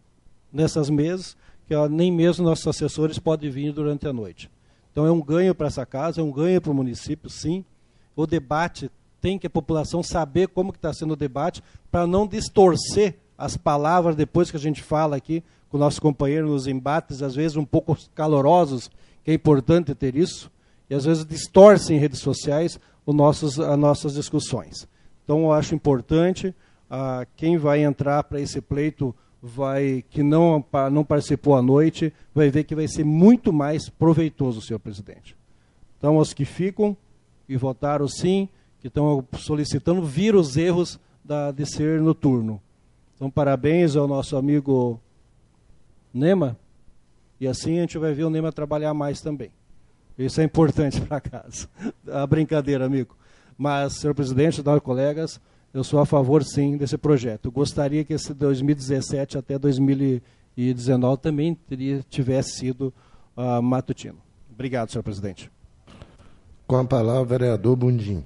nessas mesas, que ó, nem mesmo nossos assessores podem vir durante a noite. Então é um ganho para essa casa, é um ganho para o município, sim. O debate tem que a população saber como que está sendo o debate, para não distorcer as palavras depois que a gente fala aqui com o nosso companheiro nos embates, às vezes um pouco calorosos, que é importante ter isso, e às vezes distorcem em redes sociais os nossos, as nossas discussões. Então eu acho importante, ah, quem vai entrar para esse pleito, vai, que não, não participou à noite, vai ver que vai ser muito mais proveitoso, senhor presidente. Então, aos que ficam e votaram sim, que estão solicitando, vir os erros da, de ser noturno. Então, parabéns ao nosso amigo Nema, e assim a gente vai ver o Nema trabalhar mais também. Isso é importante para casa. A brincadeira, amigo. Mas, senhor presidente, nós colegas, eu sou a favor, sim, desse projeto. Eu gostaria que esse dois mil e dezessete até dois mil e dezenove também teria, tivesse sido uh, matutino. Obrigado, senhor presidente. Com a palavra, o vereador Bundim.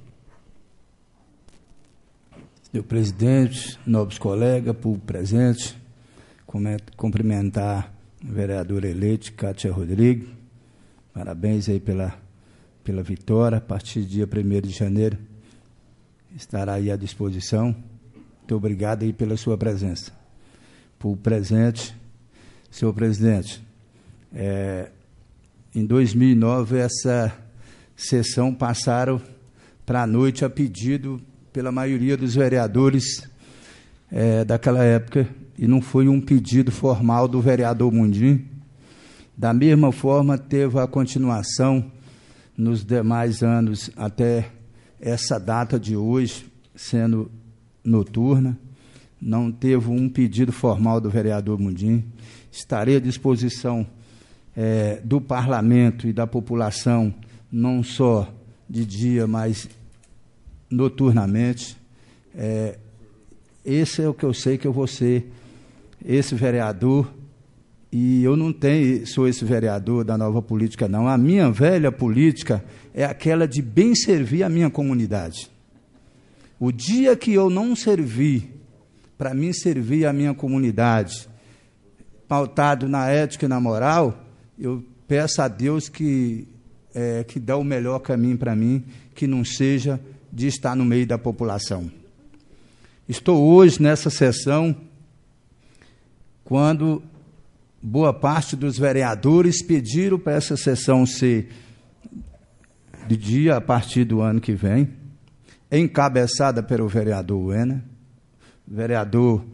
Senhor presidente, nobres colegas, público presente, cumprimentar a vereadora eleita, Cátia Rodrigues. Parabéns aí pela, pela vitória. A partir do dia primeiro de janeiro, estará aí à disposição. Muito obrigado aí pela sua presença. Por presente, senhor presidente, é, em dois mil e nove, essa sessão passaram para a noite a pedido pela maioria dos vereadores é, daquela época, e não foi um pedido formal do vereador Mundim. Da mesma forma, teve a continuação nos demais anos até essa data de hoje, sendo noturna. Não teve um pedido formal do vereador Mundim. Estarei à disposição é, do parlamento e da população, não só de dia, mas noturnamente. É, esse é o que eu sei que eu vou ser, esse vereador, e eu não tenho, sou esse vereador da nova política, não. A minha velha política é aquela de bem servir a minha comunidade. O dia que eu não servir, para mim servir a minha comunidade, pautado na ética e na moral, eu peço a Deus que, é, que dá o melhor caminho para mim, que não seja de estar no meio da população. Estou hoje nessa sessão, quando boa parte dos vereadores pediram para essa sessão ser de dia a partir do ano que vem, encabeçada pelo vereador Wena, vereador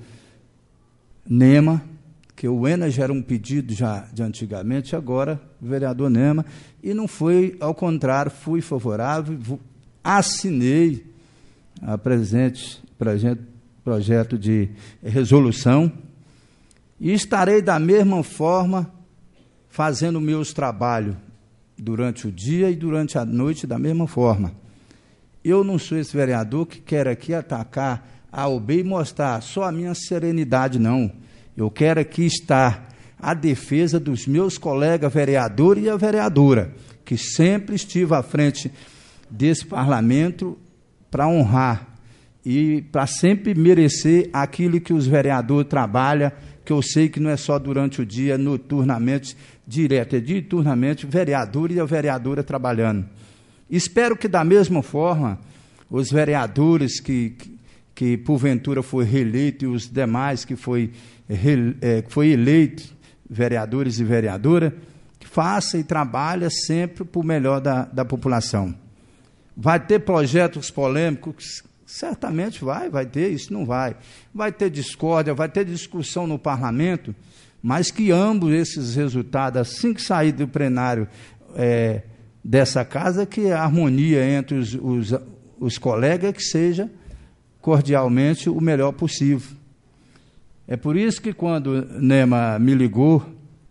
Nema, que o Wena já era um pedido já de antigamente, agora o vereador Nema, e não foi, ao contrário, fui favorável, assinei a presente projeto, projeto de resolução, e estarei da mesma forma fazendo meus trabalhos durante o dia e durante a noite da mesma forma. Eu não sou esse vereador que quer aqui atacar A ou B e mostrar só a minha serenidade, não. Eu quero aqui estar à defesa dos meus colegas vereadores e a vereadora, que sempre estive à frente desse parlamento para honrar e para sempre merecer aquilo que os vereadores trabalham, que eu sei que não é só durante o dia, noturnamente, direto, é diuturnamente, o vereador e a vereadora trabalhando. Espero que, da mesma forma, os vereadores que, que, que porventura foi reeleito e os demais que foi, é, foi eleito, vereadores e vereadora, que faça e trabalhe sempre para o melhor da, da população. Vai ter projetos polêmicos? Certamente vai, vai ter, isso não vai. Vai ter discórdia, vai ter discussão no parlamento, mas que ambos esses resultados, assim que sair do plenário é, dessa casa, que a harmonia entre os, os, os colegas que seja cordialmente o melhor possível. É por isso que quando Nema me ligou,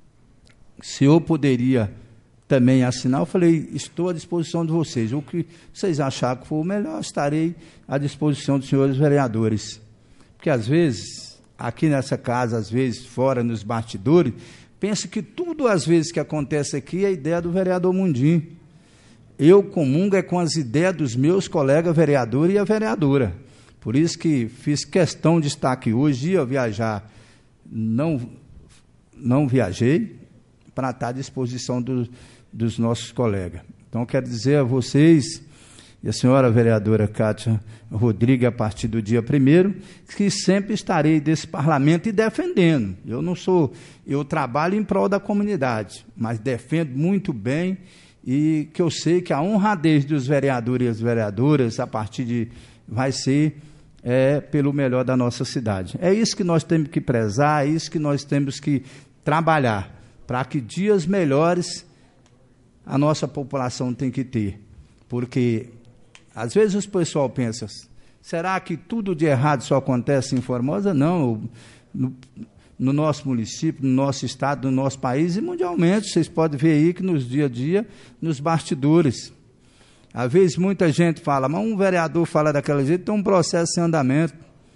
se eu poderia também assinar, eu falei, estou à disposição de vocês. O que vocês acharem que for o melhor, estarei à disposição dos senhores vereadores. Porque, às vezes, aqui nessa casa, às vezes, fora, nos bastidores, penso que tudo, às vezes, que acontece aqui é a ideia do vereador Mundim. Eu comungo é com as ideias dos meus colegas vereadores e a vereadora. Por isso que fiz questão de estar aqui hoje, ia viajar, não não viajei para estar à disposição do, dos nossos colegas. Então, quero dizer a vocês, e a senhora vereadora Cátia Rodrigues, a partir do dia primeiro, que sempre estarei desse parlamento e defendendo. Eu não sou, eu trabalho em prol da comunidade, mas defendo muito bem, e que eu sei que a honradez dos vereadores e as vereadoras, a partir de, vai ser é, pelo melhor da nossa cidade. É isso que nós temos que prezar, é isso que nós temos que trabalhar, para que dias melhores a nossa população tem que ter. Porque, às vezes, o pessoal pensa, será que tudo de errado só acontece em Formosa? Não, no, no nosso município, no nosso estado, no nosso país e mundialmente. Vocês podem ver aí que nos dia a dia, nos bastidores. Às vezes, muita gente fala, mas um vereador fala daquela jeito, tem um processo em andamento.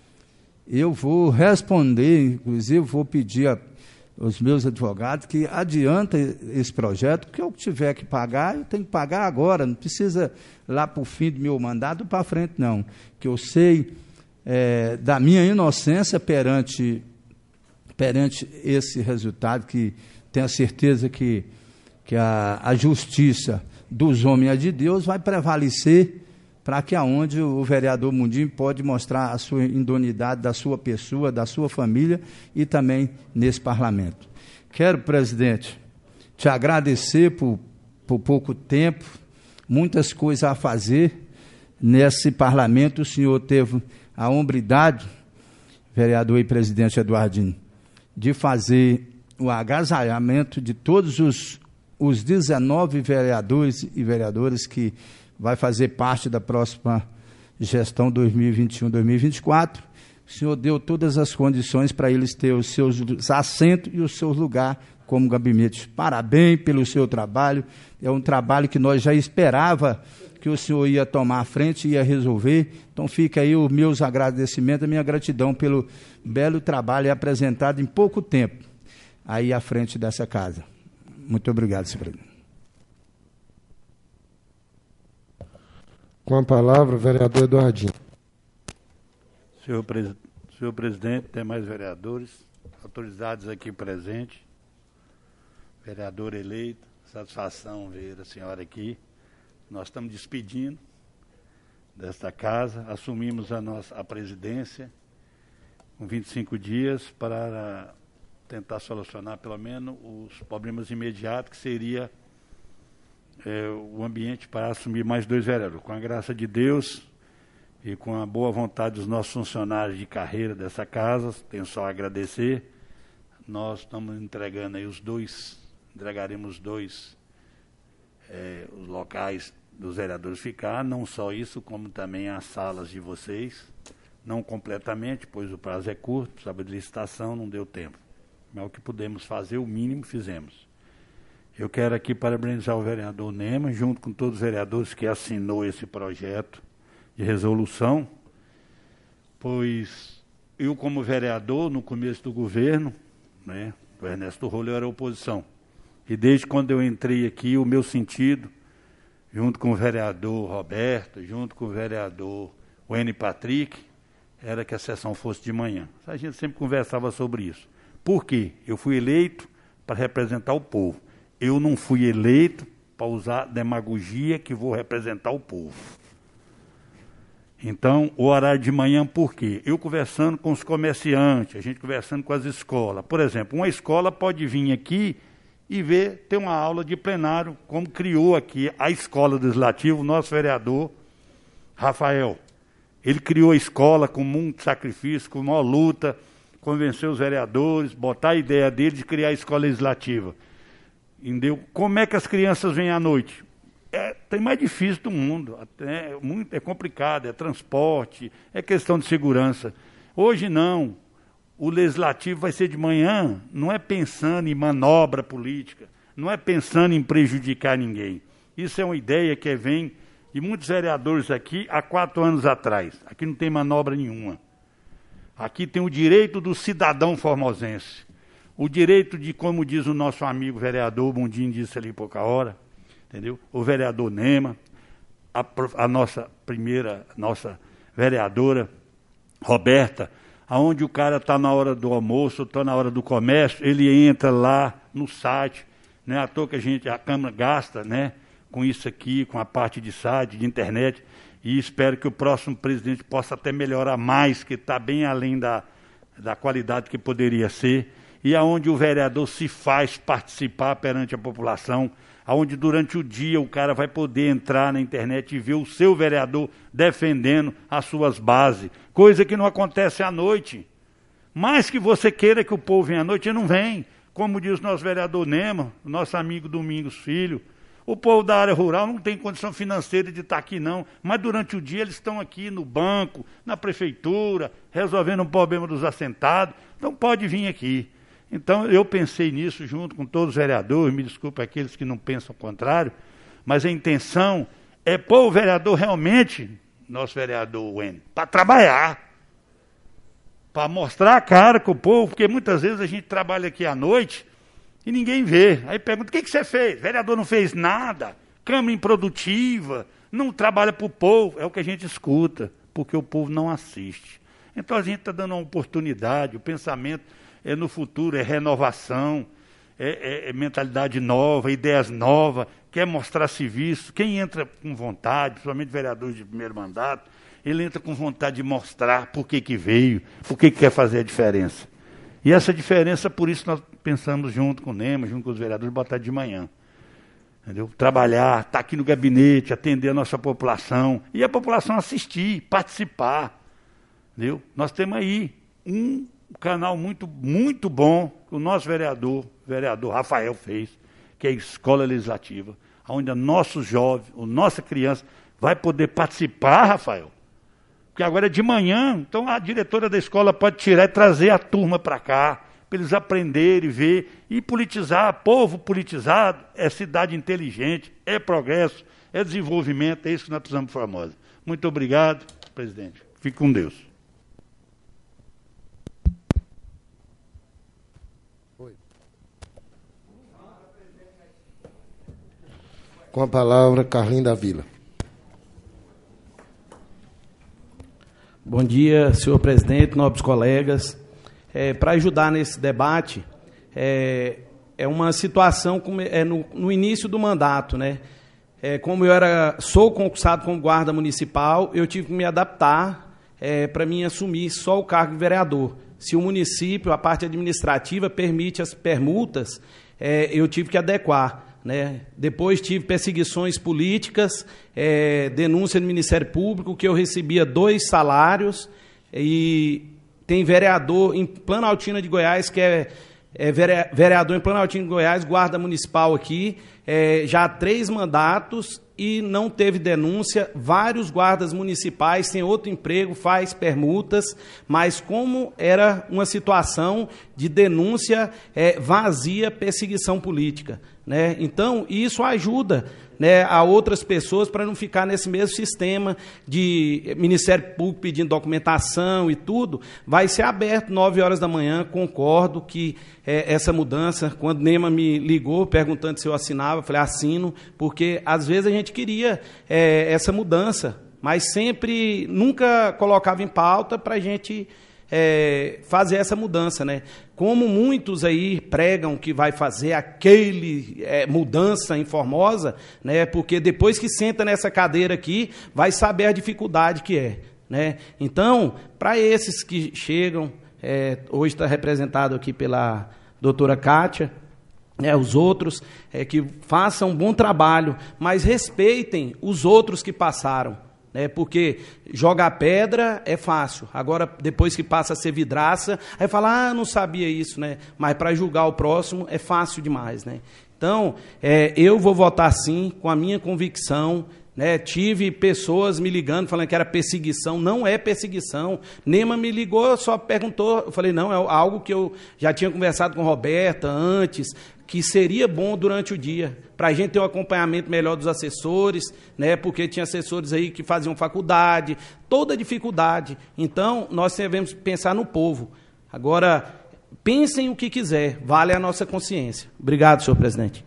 Eu vou responder, inclusive, vou pedir a os meus advogados que adianta esse projeto, que eu tiver que pagar, eu tenho que pagar agora, não precisa lá para o fim do meu mandato para frente, não. Que eu sei é, da minha inocência perante, perante esse resultado, que tenho a certeza que, que a, a justiça dos homens e a de Deus vai prevalecer para que aonde o vereador Mundinho pode mostrar a sua idoneidade da sua pessoa, da sua família e também nesse parlamento. Quero, presidente, te agradecer por, por pouco tempo, muitas coisas a fazer nesse parlamento. O senhor teve a hombridade, vereador e presidente Eduardinho, de fazer o agasalhamento de todos os, os dezenove vereadores e vereadoras que vai fazer parte da próxima gestão dois mil e vinte e um, dois mil e vinte e quatro. O senhor deu todas as condições para eles terem os seus assentos e os seus lugares como gabinete. Parabéns pelo seu trabalho. É um trabalho que nós já esperava que o senhor ia tomar à frente e ia resolver. Então fica aí os meus agradecimentos, a minha gratidão pelo belo trabalho apresentado em pouco tempo aí à frente dessa casa. Muito obrigado, senhor presidente. Com a palavra, o vereador Eduardinho. Senhor, pres... Senhor presidente, demais vereadores, autorizados aqui presentes, vereador eleito, satisfação ver a senhora aqui. Nós estamos despedindo desta casa, assumimos a nossa a presidência com vinte e cinco dias para tentar solucionar pelo menos os problemas imediatos, que seria É, o ambiente para assumir mais dois vereadores. Com a graça de Deus e com a boa vontade dos nossos funcionários de carreira dessa casa, tenho só a agradecer. Nós estamos entregando aí os dois, entregaremos dois é, os locais dos vereadores ficar, não só isso, como também as salas de vocês, não completamente, pois o prazo é curto, sabe, de licitação, não deu tempo. Mas o que pudemos fazer, o mínimo fizemos. Eu quero aqui parabenizar o vereador Nema, junto com todos os vereadores que assinou esse projeto de resolução, pois eu, como vereador, no começo do governo, né, do Ernesto Rolho, eu era oposição. E desde quando eu entrei aqui, o meu sentido, junto com o vereador Roberto, junto com o vereador Wene Patrick, era que a sessão fosse de manhã. A gente sempre conversava sobre isso. Por quê? Eu fui eleito para representar o povo. Eu não fui eleito para usar demagogia que vou representar o povo. Então, o horário de manhã, por quê? Eu conversando com os comerciantes, a gente conversando com as escolas. Por exemplo, uma escola pode vir aqui e ver, ter uma aula de plenário, como criou aqui a escola do Legislativo, o nosso vereador Rafael. Ele criou a escola com muito sacrifício, com maior luta, convenceu os vereadores, botar a ideia dele de criar a escola legislativa. Entendeu? Como é que as crianças vêm à noite? É, tem mais difícil do mundo, é, muito, é complicado, é transporte, é questão de segurança. Hoje não, o legislativo vai ser de manhã, não é pensando em manobra política, não é pensando em prejudicar ninguém. Isso é uma ideia que vem de muitos vereadores aqui há quatro anos atrás. Aqui não tem manobra nenhuma. Aqui tem o direito do cidadão formosense. O direito de, como diz o nosso amigo vereador, Mundinho disse ali pouca hora, entendeu? O vereador Nema, a, a nossa primeira, nossa vereadora Roberta, aonde o cara está na hora do almoço, está na hora do comércio, ele entra lá no site, né? À toa que a gente, a Câmara gasta, né? Com isso aqui, com a parte de site, de internet, e espero que o próximo presidente possa até melhorar mais, que está bem além da, da qualidade que poderia ser, e aonde o vereador se faz participar perante a população, aonde durante o dia o cara vai poder entrar na internet e ver o seu vereador defendendo as suas bases, coisa que não acontece à noite. Mais que você queira que o povo venha à noite, ele não vem. Como diz o nosso vereador Nema, nosso amigo Domingos Filho, o povo da área rural não tem condição financeira de estar aqui não, mas durante o dia eles estão aqui no banco, na prefeitura, resolvendo um problema dos assentados, então pode vir aqui. Então, eu pensei nisso junto com todos os vereadores, me desculpe aqueles que não pensam o contrário, mas a intenção é pôr o vereador realmente, nosso vereador Wênio, para trabalhar, para mostrar a cara com o povo, porque muitas vezes a gente trabalha aqui à noite e ninguém vê. Aí pergunta, o que, que você fez? O vereador não fez nada, Câmara improdutiva, não trabalha para o povo. É o que a gente escuta, porque o povo não assiste. Então, a gente está dando uma oportunidade, o pensamento é no futuro, é renovação, é, é, é mentalidade nova, ideias novas, quer mostrar serviço. Quem entra com vontade, principalmente vereadores de primeiro mandato, ele entra com vontade de mostrar por que que veio, por que que quer fazer a diferença. E essa diferença, por isso nós pensamos junto com o Nema, junto com os vereadores, botar de manhã. Entendeu? Trabalhar, estar aqui no gabinete, atender a nossa população, e a população assistir, participar. Entendeu? Nós temos aí um um canal muito, muito bom que o nosso vereador, vereador Rafael fez, que é a Escola Legislativa, onde a nossos jovens, a nossa criança, vai poder participar, Rafael. Porque agora é de manhã, então a diretora da escola pode tirar e trazer a turma para cá, para eles aprenderem, ver, e politizar. Povo politizado é cidade inteligente, é progresso, é desenvolvimento, é isso que nós precisamos de Formosa. Muito obrigado, presidente. Fique com Deus. Com a palavra, Carlinhos da Vila. Bom dia, senhor presidente, nobres colegas. É, para ajudar nesse debate, é, é uma situação como é no, no início do mandato, né? É, como eu era, sou concursado como guarda municipal, eu tive que me adaptar é, para mim assumir só o cargo de vereador. Se o município, a parte administrativa, permite as permutas, é, eu tive que adequar. Né? Depois tive perseguições políticas, é, denúncia do Ministério Público, que eu recebia dois salários, e tem vereador em Planaltina de Goiás, que é, é vereador em Planaltina de Goiás, guarda municipal aqui, é, já há três mandatos e não teve denúncia. Vários guardas municipais têm outro emprego, faz permutas, mas como era uma situação de denúncia é, vazia, perseguição política. Né? Então, isso ajuda, né, a outras pessoas para não ficar nesse mesmo sistema de Ministério Público pedindo documentação e tudo. Vai ser aberto nove horas da manhã, concordo que é, essa mudança, quando Nema me ligou perguntando se eu assinava, eu falei, assino, porque às vezes a gente queria é, essa mudança, mas sempre, nunca colocava em pauta para a gente é, fazer essa mudança, né? Como muitos aí pregam que vai fazer aquele é, mudança em Formosa, né? Porque depois que senta nessa cadeira aqui, vai saber a dificuldade que é, né? Então, para esses que chegam, é, hoje está representado aqui pela doutora Kátia, né, os outros, é, que façam um bom trabalho, mas respeitem os outros que passaram. Né, porque jogar pedra é fácil, agora depois que passa a ser vidraça, aí fala, ah, não sabia isso, né? Mas para julgar o próximo é fácil demais, né? Então, é, eu vou votar sim, com a minha convicção, né? Tive pessoas me ligando, falando que era perseguição, não é perseguição. Nema me ligou, só perguntou, eu falei, não, é algo que eu já tinha conversado com a Roberta antes, que seria bom durante o dia, para a gente ter um acompanhamento melhor dos assessores, né, porque tinha assessores aí que faziam faculdade, toda dificuldade. Então, nós devemos pensar no povo. Agora, pensem o que quiser, vale a nossa consciência. Obrigado, senhor presidente.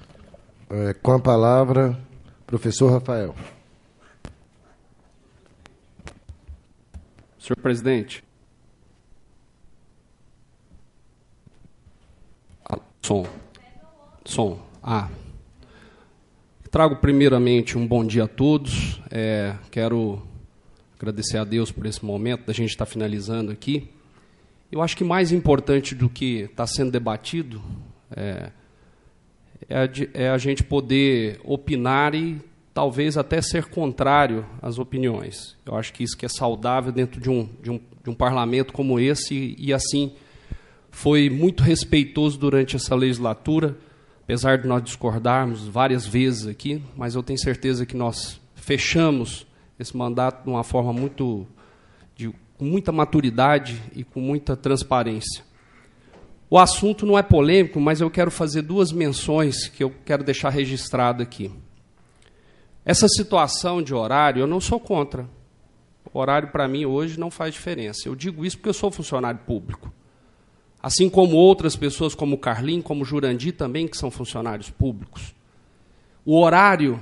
É, com a palavra, professor Rafael. Senhor presidente, som. Som. Ah. Trago primeiramente um bom dia a todos. É, quero agradecer a Deus por esse momento da gente estar finalizando aqui. Eu acho que mais importante do que está sendo debatido é, é, a, é a gente poder opinar e talvez até ser contrário às opiniões. Eu acho que isso que é saudável dentro de um, de um, de um parlamento como esse e, e assim foi muito respeitoso durante essa legislatura, apesar de nós discordarmos várias vezes aqui, mas eu tenho certeza que nós fechamos esse mandato de uma forma muito, de, com muita maturidade e com muita transparência. O assunto não é polêmico, mas eu quero fazer duas menções que eu quero deixar registrado aqui. Essa situação de horário, eu não sou contra. O horário, para mim, hoje não faz diferença. Eu digo isso porque eu sou funcionário público. Assim como outras pessoas, como o Carlinhos, como o Jurandir também, que são funcionários públicos. O horário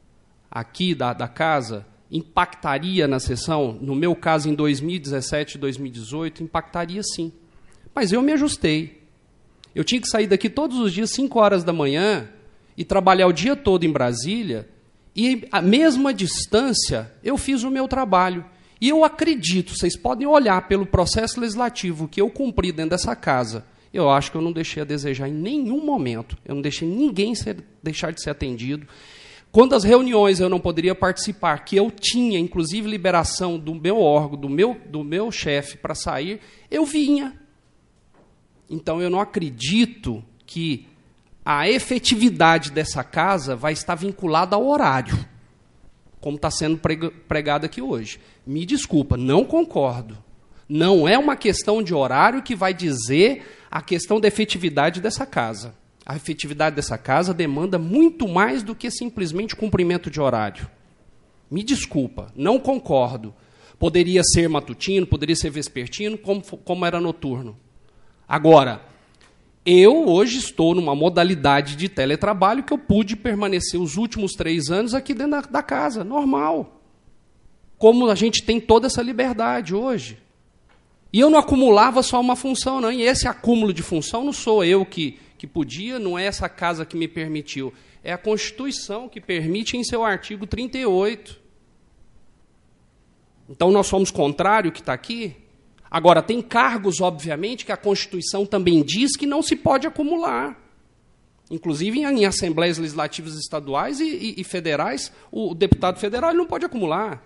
aqui da, da casa impactaria na sessão, no meu caso, em dois mil e dezessete, dois mil e dezoito, impactaria sim. Mas eu me ajustei. Eu tinha que sair daqui todos os dias, cinco horas da manhã, e trabalhar o dia todo em Brasília, e a mesma distância eu fiz o meu trabalho. E eu acredito, vocês podem olhar pelo processo legislativo que eu cumpri dentro dessa casa, eu acho que eu não deixei a desejar em nenhum momento, eu não deixei ninguém ser, deixar de ser atendido. Quando as reuniões eu não poderia participar, que eu tinha, inclusive, liberação do meu órgão, do meu, do meu chefe para sair, eu vinha. Então, eu não acredito que a efetividade dessa casa vai estar vinculada ao horário, como está sendo pregado aqui hoje. Me desculpa, não concordo. Não é uma questão de horário que vai dizer a questão da efetividade dessa casa. A efetividade dessa casa demanda muito mais do que simplesmente cumprimento de horário. Me desculpa, não concordo. Poderia ser matutino, poderia ser vespertino, como, como era noturno. Agora, eu hoje estou numa modalidade de teletrabalho que eu pude permanecer os últimos três anos aqui dentro da, da casa, normal. Como a gente tem toda essa liberdade hoje. E eu não acumulava só uma função, não. E esse acúmulo de função não sou eu que, que podia, não é essa casa que me permitiu. É a Constituição que permite em seu artigo trinta e oito. Então nós somos contrário ao que está aqui? Agora, tem cargos, obviamente, que a Constituição também diz que não se pode acumular. Inclusive, em, em assembleias legislativas estaduais e, e, e federais, o, o deputado federal ele não pode acumular.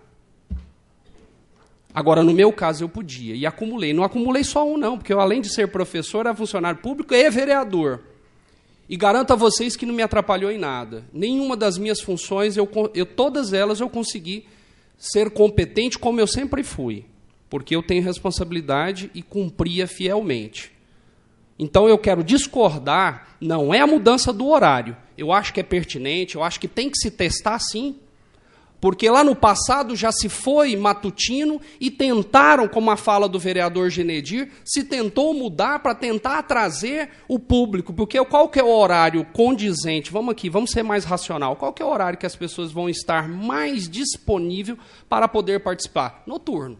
Agora, no meu caso, eu podia, e acumulei. Não acumulei só um, não, porque eu, além de ser professor, era funcionário público e vereador. E garanto a vocês que não me atrapalhou em nada. Nenhuma das minhas funções, eu, eu, todas elas eu consegui ser competente como eu sempre fui. Porque eu tenho responsabilidade e cumpria fielmente. Então, eu quero discordar, não é a mudança do horário. Eu acho que é pertinente, eu acho que tem que se testar, sim. Porque lá no passado já se foi matutino e tentaram, como a fala do vereador Genedir, se tentou mudar para tentar trazer o público. Porque qual que é o horário condizente? Vamos aqui, vamos ser mais racional. Qual que é o horário que as pessoas vão estar mais disponível para poder participar? Noturno.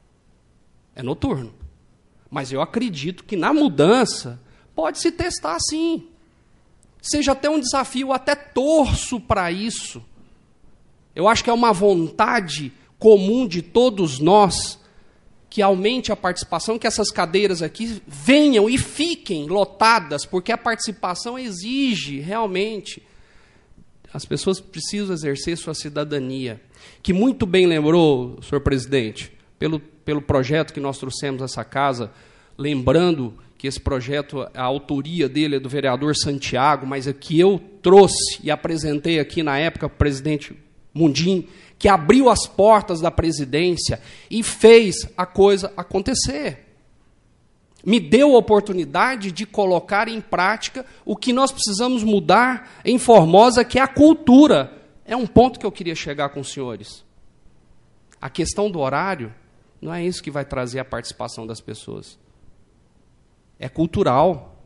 É noturno. Mas eu acredito que na mudança pode se testar sim. Seja até um desafio, até torço para isso. Eu acho que é uma vontade comum de todos nós que aumente a participação, que essas cadeiras aqui venham e fiquem lotadas, porque a participação exige realmente. As pessoas precisam exercer sua cidadania. Que muito bem lembrou, senhor presidente, pelo, pelo projeto que nós trouxemos a essa casa, lembrando que esse projeto, a autoria dele é do vereador Santiago, mas é que eu trouxe e apresentei aqui na época para o presidente Mundim, que abriu as portas da presidência e fez a coisa acontecer. Me deu a oportunidade de colocar em prática o que nós precisamos mudar em Formosa, que é a cultura. É um ponto que eu queria chegar com os senhores. A questão do horário não é isso que vai trazer a participação das pessoas. É cultural.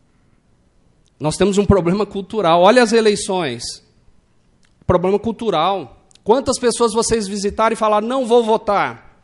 Nós temos um problema cultural. Olha as eleições. Problema cultural. Quantas pessoas vocês visitaram e falaram, não vou votar?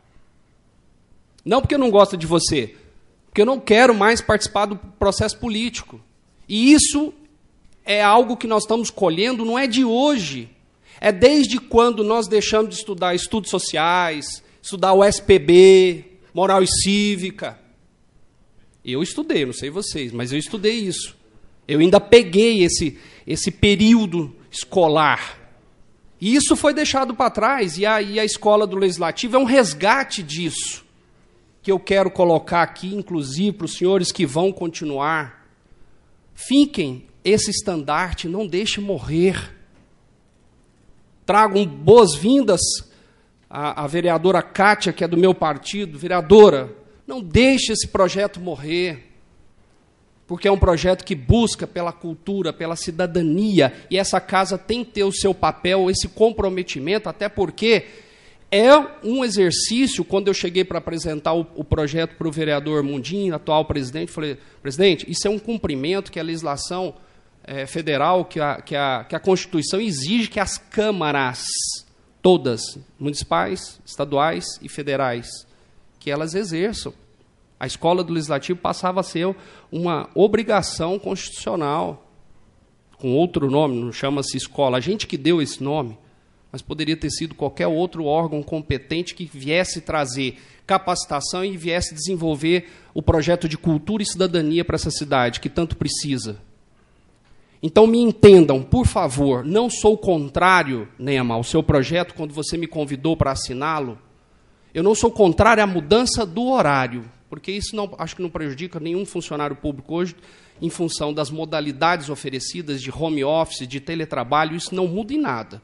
Não porque eu não gosto de você, porque eu não quero mais participar do processo político. E isso é algo que nós estamos colhendo, não é de hoje. É desde quando nós deixamos de estudar estudos sociais, estudar o S P B, moral e cívica. Eu estudei, não sei vocês, mas eu estudei isso. Eu ainda peguei esse, esse período escolar. E isso foi deixado para trás, e a, e a escola do Legislativo é um resgate disso, que eu quero colocar aqui, inclusive, para os senhores que vão continuar. Fiquem esse estandarte, não deixe morrer. Tragam boas-vindas à, à vereadora Kátia, que é do meu partido. Vereadora, não deixe esse projeto morrer, porque é um projeto que busca pela cultura, pela cidadania, e essa casa tem que ter o seu papel, esse comprometimento, até porque é um exercício. Quando eu cheguei para apresentar o, o projeto para o vereador Mundinho, atual presidente, falei, presidente, isso é um cumprimento que a legislação é, federal, que a, que, a, que a Constituição exige que as câmaras, todas, municipais, estaduais e federais, que elas exerçam. A escola do Legislativo passava a ser uma obrigação constitucional, com outro nome, não chama-se escola. A gente que deu esse nome, mas poderia ter sido qualquer outro órgão competente que viesse trazer capacitação e viesse desenvolver o projeto de cultura e cidadania para essa cidade, que tanto precisa. Então, me entendam, por favor, não sou contrário, Nema, ao seu projeto, quando você me convidou para assiná-lo. Eu não sou contrário à mudança do horário, porque isso não, acho que não prejudica nenhum funcionário público hoje, em função das modalidades oferecidas de home office, de teletrabalho, isso não muda em nada.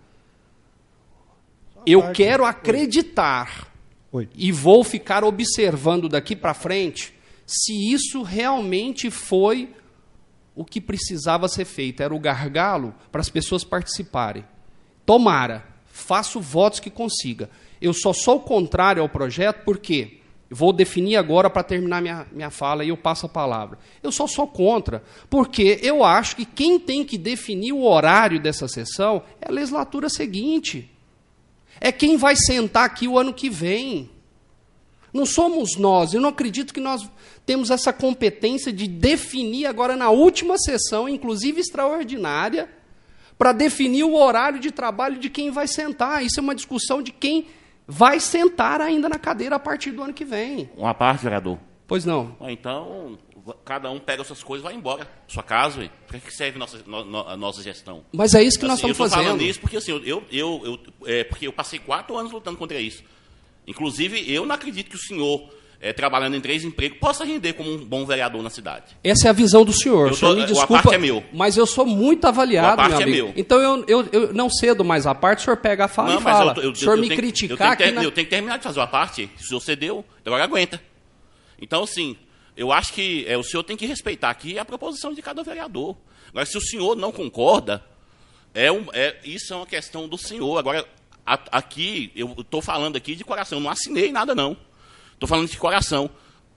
Eu quero acreditar, Oi. e vou ficar observando daqui para frente, se isso realmente foi o que precisava ser feito. Era o gargalo para as pessoas participarem. Tomara, faço votos que consiga. Eu só sou contrário ao projeto porque... Vou definir agora para terminar minha, minha fala e eu passo a palavra. Eu só sou contra, porque eu acho que quem tem que definir o horário dessa sessão é a legislatura seguinte. É quem vai sentar aqui o ano que vem. Não somos nós. Eu não acredito que nós temos essa competência de definir agora na última sessão, inclusive extraordinária, para definir o horário de trabalho de quem vai sentar. Isso é uma discussão de quem vai sentar ainda na cadeira a partir do ano que vem. Uma parte, vereador. Pois não. Então, cada um pega suas coisas e vai embora. Sua casa, para que serve nossa, no, a nossa gestão? Mas é isso que assim, nós estamos fazendo. Eu estou falando isso porque, assim, eu, eu, eu, eu, é, porque eu passei quatro anos lutando contra isso. Inclusive, eu não acredito que o senhor, é, trabalhando em três empregos, possa render como um bom vereador na cidade. Essa é a visão do senhor. Eu o senhor tô, me desculpa, a parte é meu. Mas eu sou muito avaliado, meu amigo. É meu. Então, eu, eu, eu não cedo mais a parte, o senhor pega a fala não, e fala. Eu, eu, o senhor eu, me eu criticar... Eu tenho, que ter, na... eu tenho que terminar de fazer uma parte. Se o senhor cedeu, agora aguenta. Então, assim, eu acho que é, o senhor tem que respeitar aqui a proposição de cada vereador. Agora, se o senhor não concorda, é um, é, isso é uma questão do senhor. Agora, a, aqui, eu estou falando aqui de coração, não assinei nada, não. Estou falando de coração.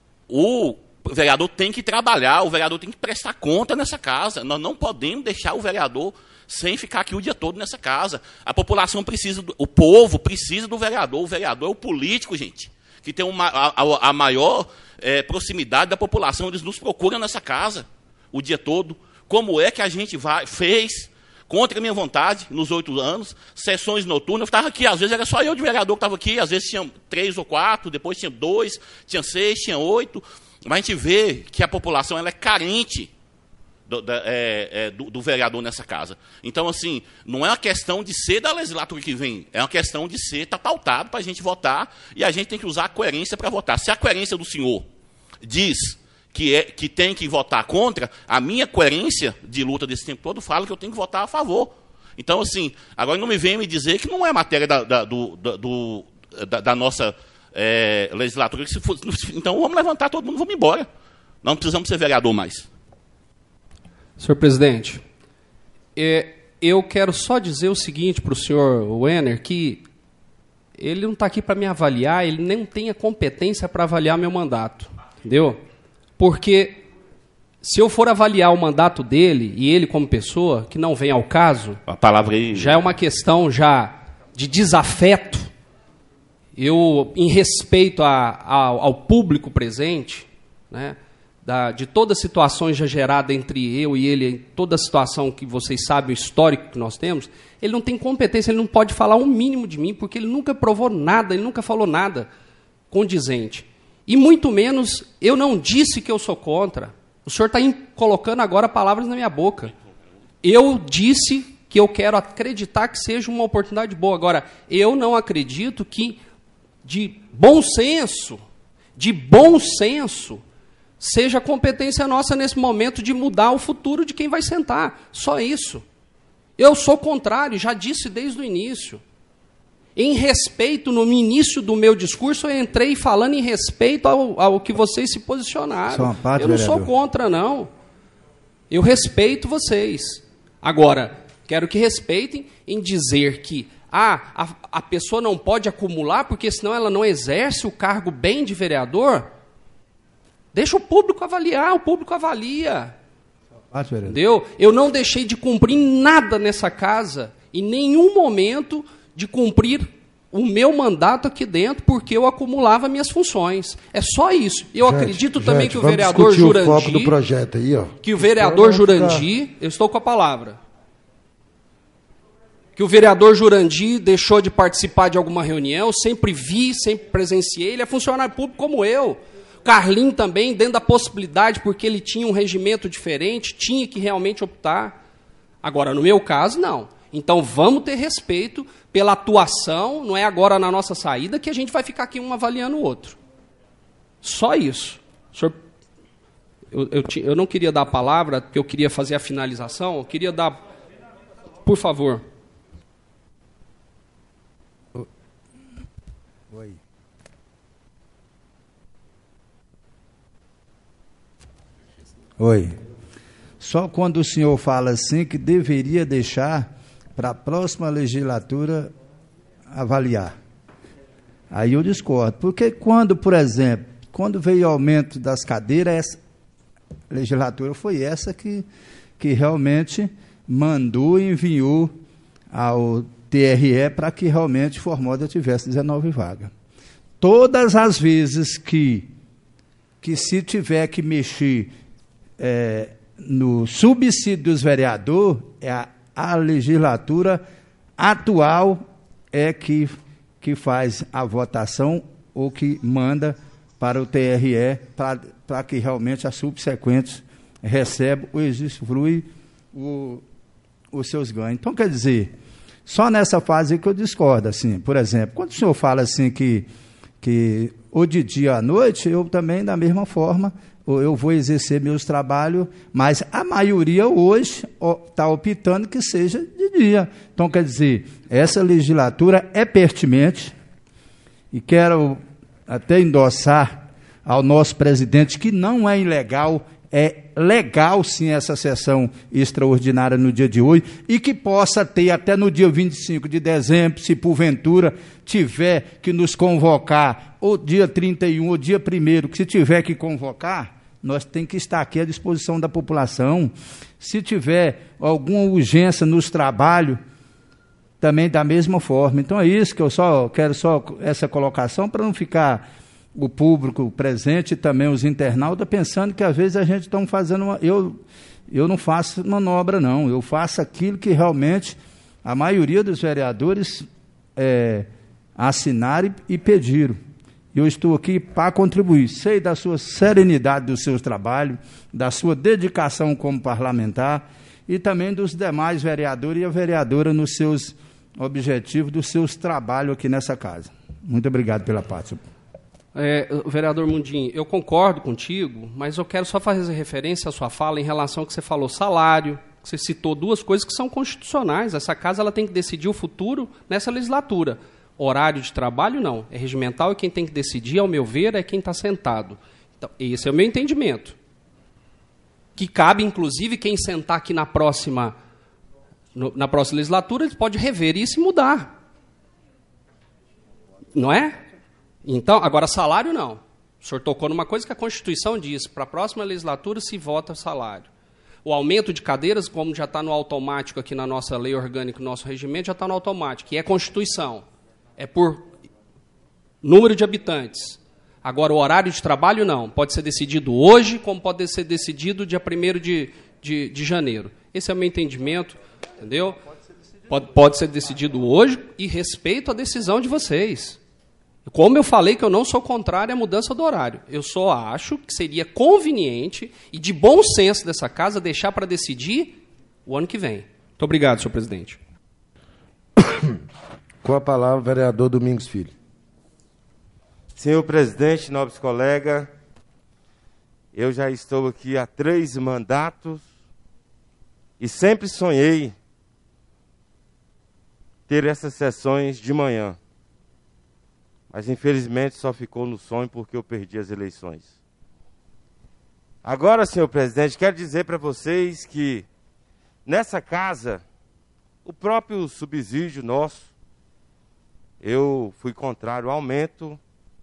O vereador tem que trabalhar, o vereador tem que prestar conta nessa casa. Nós não podemos deixar o vereador sem ficar aqui o dia todo nessa casa. A população precisa, do, o povo precisa do vereador. O vereador é o político, gente, que tem uma, a, a maior é, proximidade da população. Eles nos procuram nessa casa o dia todo. Como é que a gente vai, fez, contra a minha vontade, nos oito anos, sessões noturnas. Eu estava aqui, às vezes era só eu de vereador que estava aqui, às vezes tinha três ou quatro, depois tinha dois, tinha seis, tinha oito. Mas a gente vê que a população ela é carente do, da, é, é, do, do vereador nessa casa. Então, assim, não é uma questão de ser da legislatura que vem, é uma questão de ser, está pautado para a gente votar, e a gente tem que usar a coerência para votar. Se a coerência do senhor diz que, é, que tem que votar contra, a minha coerência de luta desse tempo todo fala que eu tenho que votar a favor. Então, assim, agora não me venha me dizer que não é matéria da, da, do, da, do, da, da nossa é, legislatura. Se for, então, vamos levantar todo mundo, vamos embora. Não precisamos ser vereador mais. Senhor presidente, é, eu quero só dizer o seguinte para o senhor Wenner, que ele não está aqui para me avaliar, ele nem tem a competência para avaliar meu mandato, entendeu? Porque se eu for avaliar o mandato dele, e ele como pessoa, que não vem ao caso, a palavra aí já é uma questão já de desafeto. Eu, em respeito a, a, ao público presente, né, da, de todas as situações já geradas entre eu e ele, toda a situação que vocês sabem, o histórico que nós temos, ele não tem competência, ele não pode falar um mínimo de mim, porque ele nunca provou nada, ele nunca falou nada condizente. E muito menos, eu não disse que eu sou contra. O senhor está colocando agora palavras na minha boca. Eu disse que eu quero acreditar que seja uma oportunidade boa. Agora, eu não acredito que, de bom senso, de bom senso, seja competência nossa nesse momento de mudar o futuro de quem vai sentar. Só isso. Eu sou contrário, já disse desde o início. Em respeito, no início do meu discurso, eu entrei falando em respeito ao, ao que vocês se posicionaram. Parte, eu não vereador. sou contra, não. Eu respeito vocês. Agora, quero que respeitem em dizer que ah, a, a pessoa não pode acumular, porque senão ela não exerce o cargo bem de vereador. Deixa o público avaliar, o público avalia. Parte, vereador. Entendeu? Eu não deixei de cumprir nada nessa casa, em nenhum momento de cumprir o meu mandato aqui dentro, porque eu acumulava minhas funções. É só isso. Eu gente, acredito gente, também que o vamos vereador discutir Jurandir... o foco do projeto aí, ó. Que o vereador Então, Jurandir... Eu estou com a palavra. Que o vereador Jurandir deixou de participar de alguma reunião, eu sempre vi, sempre presenciei, ele é funcionário público como eu. Carlinho também, dentro da possibilidade, porque ele tinha um regimento diferente, tinha que realmente optar. Agora, no meu caso, não. Então, vamos ter respeito pela atuação, não é agora na nossa saída que a gente vai ficar aqui um avaliando o outro. Só isso. O senhor, eu, eu, eu não queria dar a palavra, porque eu queria fazer a finalização, eu queria dar... Por favor. Oi. Oi. Só quando o senhor fala assim que deveria deixar para a próxima legislatura avaliar. Aí eu discordo. Porque quando, por exemplo, quando veio o aumento das cadeiras, essa legislatura foi essa que, que realmente mandou e enviou ao T R E para que realmente Formosa tivesse dezenove vagas. Todas as vezes que, que se tiver que mexer é, no subsídio dos vereadores, é a, a legislatura atual é que, que faz a votação ou que manda para o T R E para que realmente as subsequentes recebam ou usufruem o, os seus ganhos. Então, quer dizer, só nessa fase que eu discordo, assim, por exemplo, quando o senhor fala assim que, que ou de dia à noite, eu também, da mesma forma, eu vou exercer meus trabalhos, mas a maioria hoje está optando que seja de dia. Então, quer dizer, essa legislatura é pertinente e quero até endossar ao nosso presidente que não é ilegal, é legal sim essa sessão extraordinária no dia de hoje e que possa ter até no dia vinte e cinco de dezembro, se porventura tiver que nos convocar, ou dia trinta e um, ou dia primeiro, que se tiver que convocar, nós temos que estar aqui à disposição da população. Se tiver alguma urgência nos trabalhos, também da mesma forma. Então é isso que eu só quero, só essa colocação, para não ficar o público presente e também os internautas pensando que às vezes a gente está fazendo uma... Eu, eu não faço manobra, não. Eu faço aquilo que realmente a maioria dos vereadores é, assinaram e pediram. Eu estou aqui para contribuir. Sei da sua serenidade do seu trabalho, da sua dedicação como parlamentar e também dos demais vereadores e a vereadora nos seus objetivos, dos seus trabalhos aqui nessa casa. Muito obrigado pela parte. É, vereador Mundim, eu concordo contigo, mas eu quero só fazer referência à sua fala em relação ao que você falou, salário, que você citou duas coisas que são constitucionais. Essa casa ela tem que decidir o futuro nessa legislatura. Horário de trabalho, não. É regimental e quem tem que decidir, ao meu ver, é quem está sentado. Então, esse é o meu entendimento. Que cabe, inclusive, quem sentar aqui na próxima, no, na próxima legislatura, ele pode rever isso e mudar. Não é? Então, agora, salário, não. O senhor tocou numa coisa que a Constituição diz. Para a próxima legislatura se vota salário. O aumento de cadeiras, como já está no automático aqui na nossa lei orgânica, no nosso regimento, já está no automático, que é Constituição. É por número de habitantes. Agora, o horário de trabalho, não. Pode ser decidido hoje, como pode ser decidido dia primeiro de, de, de janeiro. Esse é o meu entendimento, entendeu? Pode, pode ser decidido hoje e respeito a decisão de vocês. Como eu falei que eu não sou contrário à mudança do horário. Eu só acho que seria conveniente e de bom senso dessa casa deixar para decidir o ano que vem. Muito obrigado, senhor presidente. Com a palavra, o vereador Domingos Filho. Senhor presidente, nobres colegas, eu já estou aqui há três mandatos e sempre sonhei ter essas sessões de manhã. Mas, infelizmente, só ficou no sonho porque eu perdi as eleições. Agora, senhor presidente, quero dizer para vocês que, nessa casa, o próprio subsídio nosso, eu fui contrário ao aumento.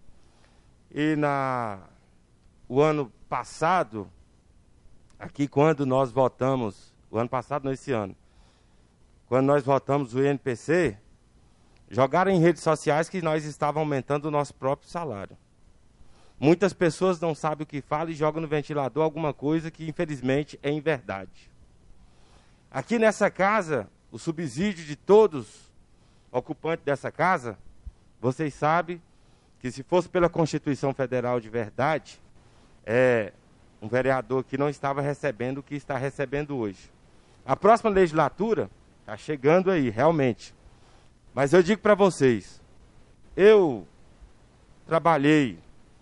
E na, o ano passado, aqui quando nós votamos, o ano passado não, esse ano, quando nós votamos o I N P C, jogaram em redes sociais que nós estávamos aumentando o nosso próprio salário. Muitas pessoas não sabem o que falam e jogam no ventilador alguma coisa que, infelizmente, é em verdade. Aqui nessa casa, o subsídio de todos ocupantes dessa casa, vocês sabem que se fosse pela Constituição Federal de verdade, é um vereador que não estava recebendo o que está recebendo hoje. A próxima legislatura está chegando aí, realmente. Mas eu digo para vocês, eu trabalhei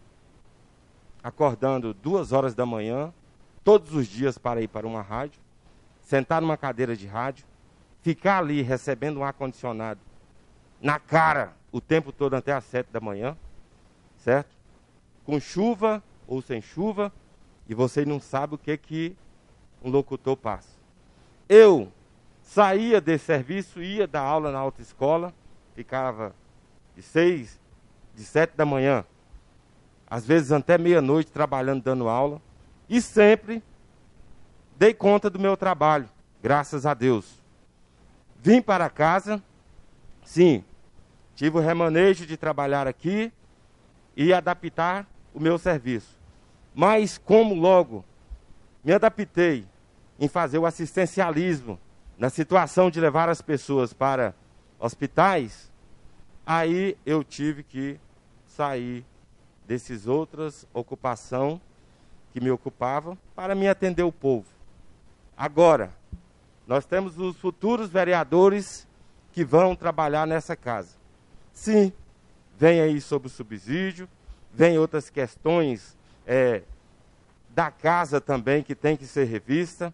acordando duas horas da manhã, todos os dias para ir para uma rádio, sentar numa cadeira de rádio, ficar ali recebendo um ar-condicionado na cara o tempo todo até às sete da manhã, certo? Com chuva ou sem chuva, e você não sabe o que, que um locutor passa. Eu saía desse serviço, ia dar aula na autoescola, ficava de seis, de sete da manhã, às vezes até meia-noite trabalhando, dando aula, e sempre dei conta do meu trabalho, graças a Deus. Vim para casa, sim, tive o remanejo de trabalhar aqui e adaptar o meu serviço. Mas como logo me adaptei em fazer o assistencialismo, na situação de levar as pessoas para hospitais, aí eu tive que sair dessas outras ocupações que me ocupavam para me atender o povo. Agora, nós temos os futuros vereadores que vão trabalhar nessa casa. Sim, vem aí sobre o subsídio, vem outras questões é, da casa também que tem que ser revista.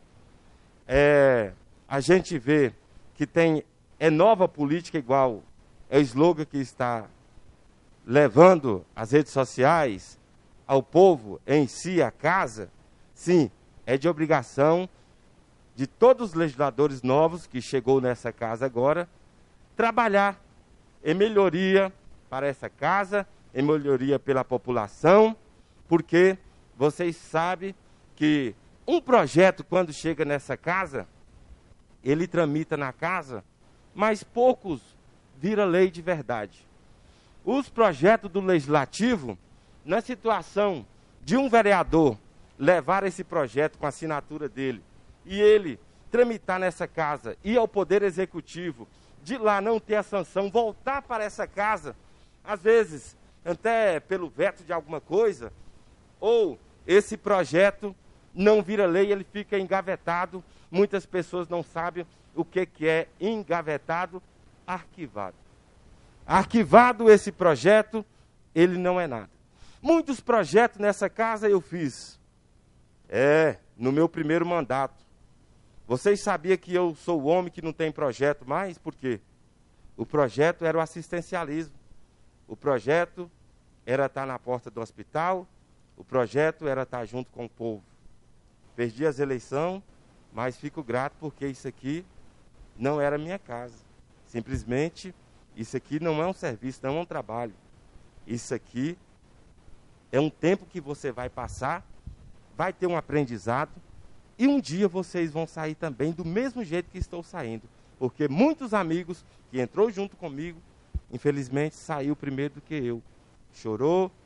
É, a gente vê que tem é nova política igual é o slogan que está levando as redes sociais ao povo em si, a casa. Sim, é de obrigação de todos os legisladores novos que chegou nessa casa agora trabalhar em melhoria para essa casa, em melhoria pela população, porque vocês sabem que um projeto, quando chega nessa casa, ele tramita na casa, mas poucos vira lei de verdade. Os projetos do Legislativo, na situação de um vereador levar esse projeto com a assinatura dele, e ele tramitar nessa casa, ir ao Poder Executivo, de lá não ter a sanção, voltar para essa casa, às vezes, até pelo veto de alguma coisa, ou esse projeto não vira lei, ele fica engavetado. Muitas pessoas não sabem o que, que é engavetado, arquivado. Arquivado esse projeto, ele não é nada. Muitos projetos nessa casa eu fiz. É, no meu primeiro mandato. Vocês sabiam que eu sou o homem que não tem projeto mais? Por quê? O projeto era o assistencialismo. O projeto era estar na porta do hospital. O projeto era estar junto com o povo. Perdi as eleições, mas fico grato porque isso aqui não era minha casa. Simplesmente, isso aqui não é um serviço, não é um trabalho. Isso aqui é um tempo que você vai passar, vai ter um aprendizado, e um dia vocês vão sair também do mesmo jeito que estou saindo. Porque muitos amigos que entrou junto comigo, infelizmente, saiu primeiro do que eu. Chorou,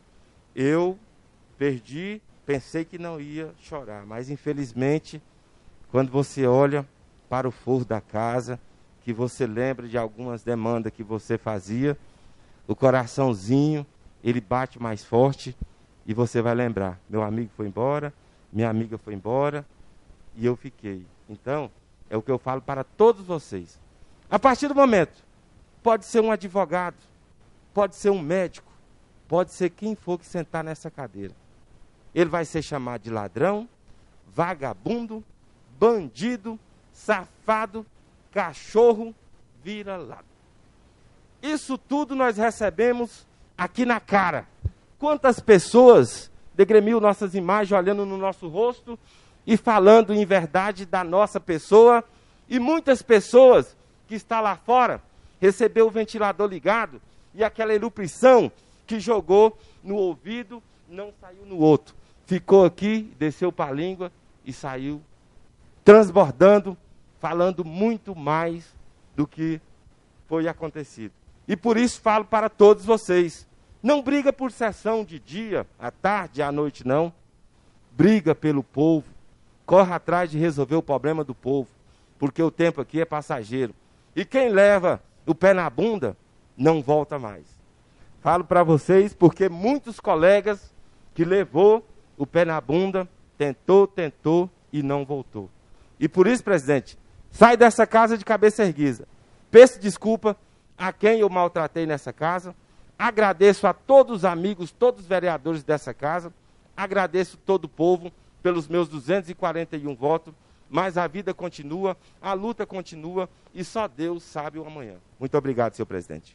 eu perdi, pensei que não ia chorar, mas infelizmente, quando você olha para o forro da casa, que você lembra de algumas demandas que você fazia, o coraçãozinho, ele bate mais forte e você vai lembrar, meu amigo foi embora, minha amiga foi embora e eu fiquei. Então, é o que eu falo para todos vocês. A partir do momento, pode ser um advogado, pode ser um médico, pode ser quem for que sentar nessa cadeira. Ele vai ser chamado de ladrão, vagabundo, bandido, safado, cachorro, vira-lata. Isso tudo nós recebemos aqui na cara. Quantas pessoas degremiam nossas imagens olhando no nosso rosto e falando em verdade da nossa pessoa, e muitas pessoas que estão lá fora recebeu o ventilador ligado e aquela erupção que jogou no ouvido não saiu no outro. Ficou aqui, desceu para a língua e saiu transbordando, falando muito mais do que foi acontecido. E por isso falo para todos vocês, não briga por sessão de dia, à tarde, à noite, não. Briga pelo povo, corre atrás de resolver o problema do povo, porque o tempo aqui é passageiro. E quem leva o pé na bunda, não volta mais. Falo para vocês porque muitos colegas que levou o pé na bunda, tentou, tentou e não voltou. E por isso, presidente, sai dessa casa de cabeça erguida. Peço desculpa a quem eu maltratei nessa casa. Agradeço a todos os amigos, todos os vereadores dessa casa. Agradeço todo o povo pelos meus duzentos e quarenta e um votos. Mas a vida continua, a luta continua e só Deus sabe o amanhã. Muito obrigado, senhor presidente.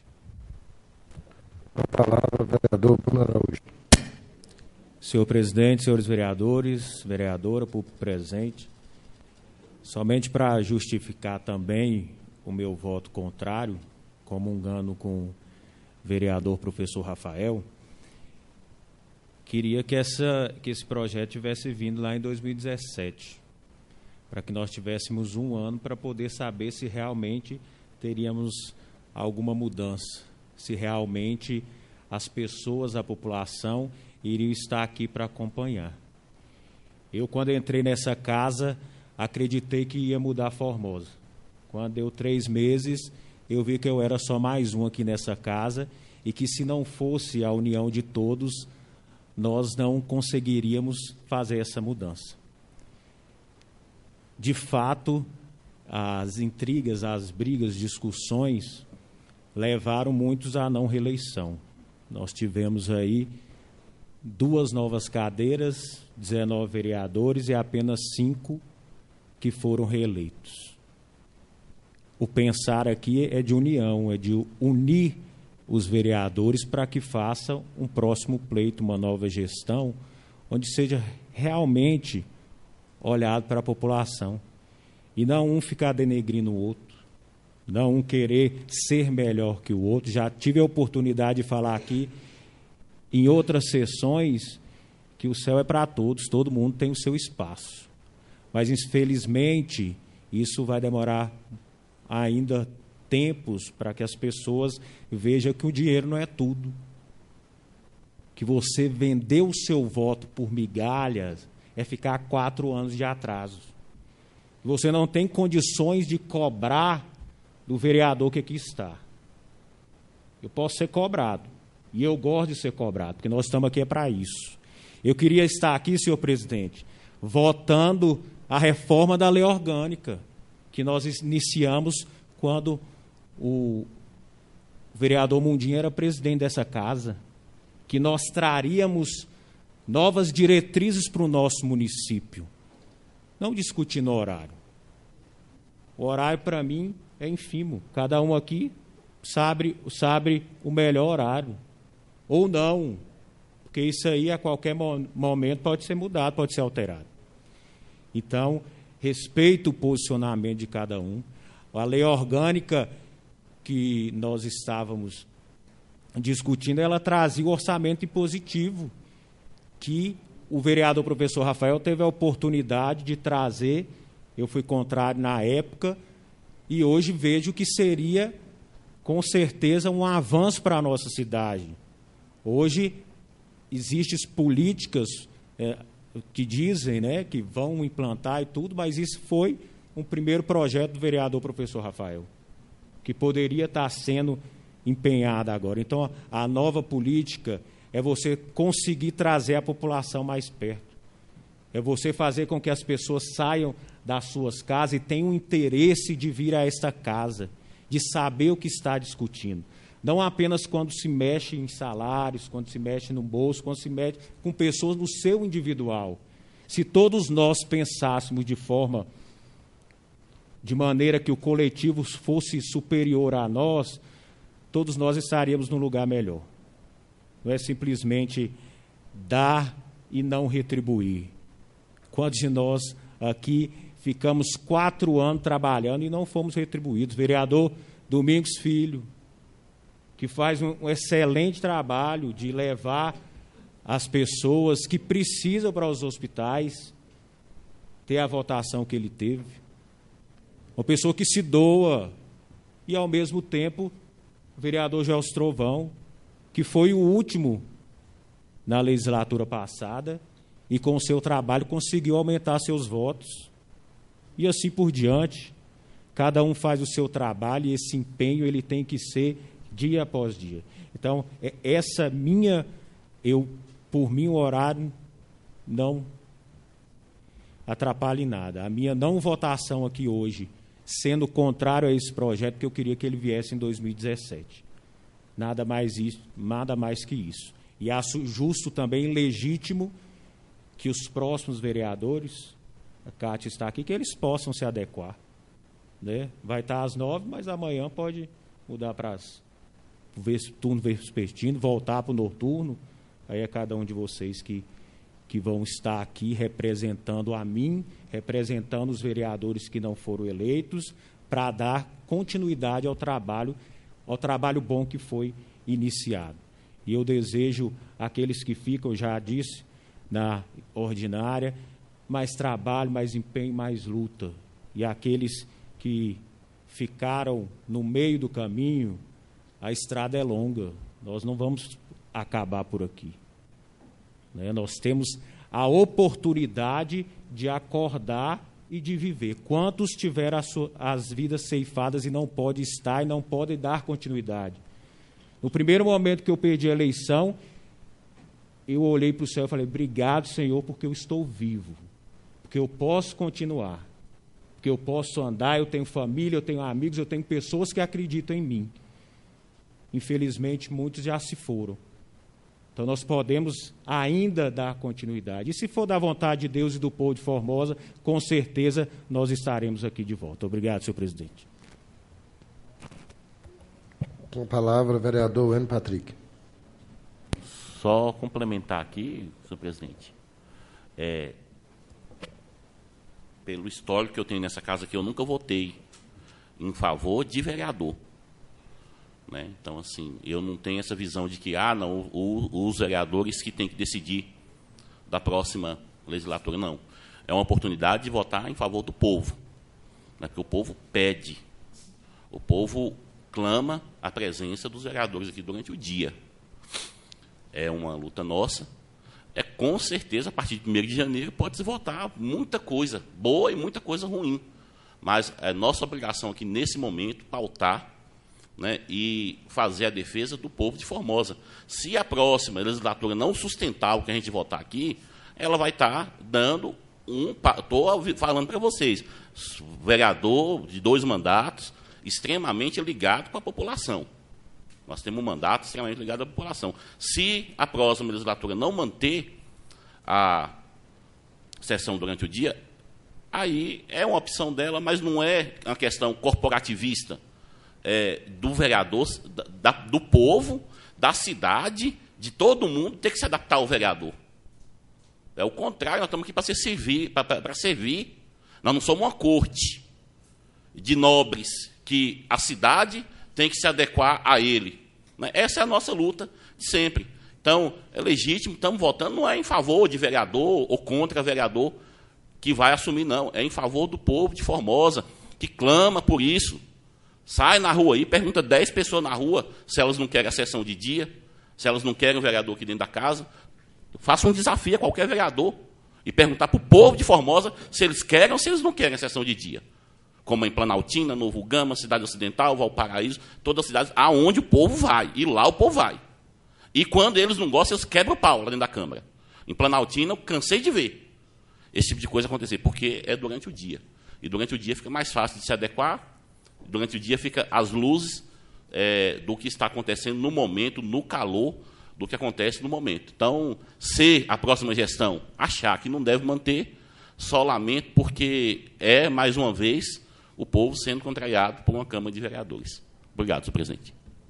A palavra, vereador Bruno Araújo. Senhor presidente, senhores vereadores, vereadora, público presente, somente para justificar também o meu voto contrário, comungando com o vereador professor Rafael, queria que, essa, que esse projeto tivesse vindo lá em dois mil e dezessete, para que nós tivéssemos um ano para poder saber se realmente teríamos alguma mudança, se realmente as pessoas, a população, iriam estar aqui para acompanhar. Eu, quando entrei nessa casa, acreditei que ia mudar Formosa. Quando deu três meses, eu vi que eu era só mais um aqui nessa casa e que, se não fosse a união de todos, nós não conseguiríamos fazer essa mudança. De fato, as intrigas, as brigas, discussões levaram muitos à não reeleição. Nós tivemos aí duas novas cadeiras, dezenove vereadores e apenas cinco que foram reeleitos. O pensar aqui é de união, é de unir os vereadores para que façam um próximo pleito, uma nova gestão, onde seja realmente olhado para a população. E não um ficar denegrindo o outro, não um querer ser melhor que o outro. Já tive a oportunidade de falar aqui em outras sessões que o céu é para todos, todo mundo tem o seu espaço. Mas, infelizmente, isso vai demorar ainda tempos para que as pessoas vejam que o dinheiro não é tudo. Que você vender o seu voto por migalhas é ficar quatro anos de atraso. Você não tem condições de cobrar do vereador que aqui está. Eu posso ser cobrado. E eu gosto de ser cobrado, porque nós estamos aqui é para isso. Eu queria estar aqui, senhor presidente, votando a reforma da lei orgânica, que nós iniciamos quando o vereador Mundinho era presidente dessa casa, que nós traríamos novas diretrizes para o nosso município. Não discutindo o horário. O horário, para mim, é ínfimo. Cada um aqui sabe, sabe o melhor horário. Ou não, porque isso aí a qualquer momento pode ser mudado, pode ser alterado. Então, respeito o posicionamento de cada um. A lei orgânica que nós estávamos discutindo, ela trazia o orçamento impositivo, que o vereador professor Rafael teve a oportunidade de trazer. Eu fui contrário na época, e hoje vejo que seria, com certeza, um avanço para a nossa cidade. Hoje existem políticas é, que dizem, né, que vão implantar e tudo, mas isso foi um primeiro projeto do vereador professor Rafael, que poderia estar sendo empenhado agora. Então, a nova política é você conseguir trazer a população mais perto. É você fazer com que as pessoas saiam das suas casas e tenham interesse de vir a esta casa, de saber o que está discutindo. Não apenas quando se mexe em salários, quando se mexe no bolso, quando se mexe com pessoas no seu individual. Se todos nós pensássemos de forma, de maneira que o coletivo fosse superior a nós, todos nós estaríamos num lugar melhor. Não é simplesmente dar e não retribuir. Quantos de nós aqui ficamos quatro anos trabalhando e não fomos retribuídos? Vereador Domingos Filho, que faz um, um excelente trabalho de levar as pessoas que precisam para os hospitais, ter a votação que ele teve. Uma pessoa que se doa e, ao mesmo tempo, o vereador Gelson Trovão, que foi o último na legislatura passada e, com o seu trabalho, conseguiu aumentar seus votos. E assim por diante, cada um faz o seu trabalho e esse empenho ele tem que ser dia após dia. Então, essa minha, eu, por mim, o horário não atrapalha em nada. A minha não votação aqui hoje, sendo contrário a esse projeto, que eu queria que ele viesse em dois mil e dezessete. Nada mais, isso, nada mais que isso. E acho justo também, legítimo, que os próximos vereadores, a Cátia está aqui, que eles possam se adequar. Né? Vai estar às nove, mas amanhã pode mudar para as turno vespertino, voltar para o noturno. Aí é cada um de vocês que, que vão estar aqui representando a mim, representando os vereadores que não foram eleitos, para dar continuidade ao trabalho, ao trabalho bom que foi iniciado. E eu desejo àqueles que ficam, já disse, na ordinária, mais trabalho, mais empenho, mais luta. E aqueles que ficaram no meio do caminho, a estrada é longa, nós não vamos acabar por aqui. Né? Nós temos a oportunidade de acordar e de viver. Quantos tiveram as, as vidas ceifadas e não podem estar e não podem dar continuidade? No primeiro momento que eu perdi a eleição, eu olhei para o céu e falei, obrigado, Senhor, porque eu estou vivo, porque eu posso continuar, porque eu posso andar, eu tenho família, eu tenho amigos, eu tenho pessoas que acreditam em mim. Infelizmente, muitos já se foram. Então, nós podemos ainda dar continuidade. E se for da vontade de Deus e do povo de Formosa, com certeza nós estaremos aqui de volta. Obrigado, senhor presidente. Com a palavra, vereador Wênio Patrick. Só complementar aqui, senhor presidente. É, pelo histórico que eu tenho nessa casa aqui, eu nunca votei em favor de vereador. Né? Então, assim, eu não tenho essa visão de que, ah, não, o, os vereadores que têm que decidir da próxima legislatura, não. É uma oportunidade de votar em favor do povo. Né? Porque o povo pede, o povo clama a presença dos vereadores aqui durante o dia. É uma luta nossa. É, com certeza, a partir de primeiro de janeiro, pode-se votar muita coisa boa e muita coisa ruim. Mas é nossa obrigação aqui, nesse momento, pautar, né, e fazer a defesa do povo de Formosa. Se a próxima legislatura não sustentar o que a gente votar aqui, ela vai estar dando um... Estou falando para vocês, vereador de dois mandatos, extremamente ligado com a população. Nós temos um mandato extremamente ligado à população. Se a próxima legislatura não manter a sessão durante o dia, aí é uma opção dela, mas não é uma questão corporativista. É, do vereador, da, do povo, da cidade, de todo mundo ter que se adaptar ao vereador. É o contrário, nós estamos aqui para servir, para servir. Nós não somos uma corte de nobres que a cidade tem que se adequar a ele. Né? Essa é a nossa luta de sempre. Então, é legítimo, estamos votando, não é em favor de vereador ou contra vereador que vai assumir, não. É em favor do povo de Formosa, que clama por isso. Sai na rua aí, pergunta dez pessoas na rua se elas não querem a sessão de dia, se elas não querem o vereador aqui dentro da casa. Faça um desafio a qualquer vereador e perguntar para o povo de Formosa se eles querem ou se eles não querem a sessão de dia. Como em Planaltina, Novo Gama, Cidade Ocidental, Valparaíso, todas as cidades aonde o povo vai. E lá o povo vai. E quando eles não gostam, eles quebram o pau lá dentro da Câmara. Em Planaltina, eu cansei de ver esse tipo de coisa acontecer, porque é durante o dia. E durante o dia fica mais fácil de se adequar, durante o dia fica as luzes é, do que está acontecendo no momento, no calor do que acontece no momento. Então, se a próxima gestão achar que não deve manter, só lamento, porque é, mais uma vez, o povo sendo contrariado por uma Câmara de Vereadores. Obrigado, senhor presidente.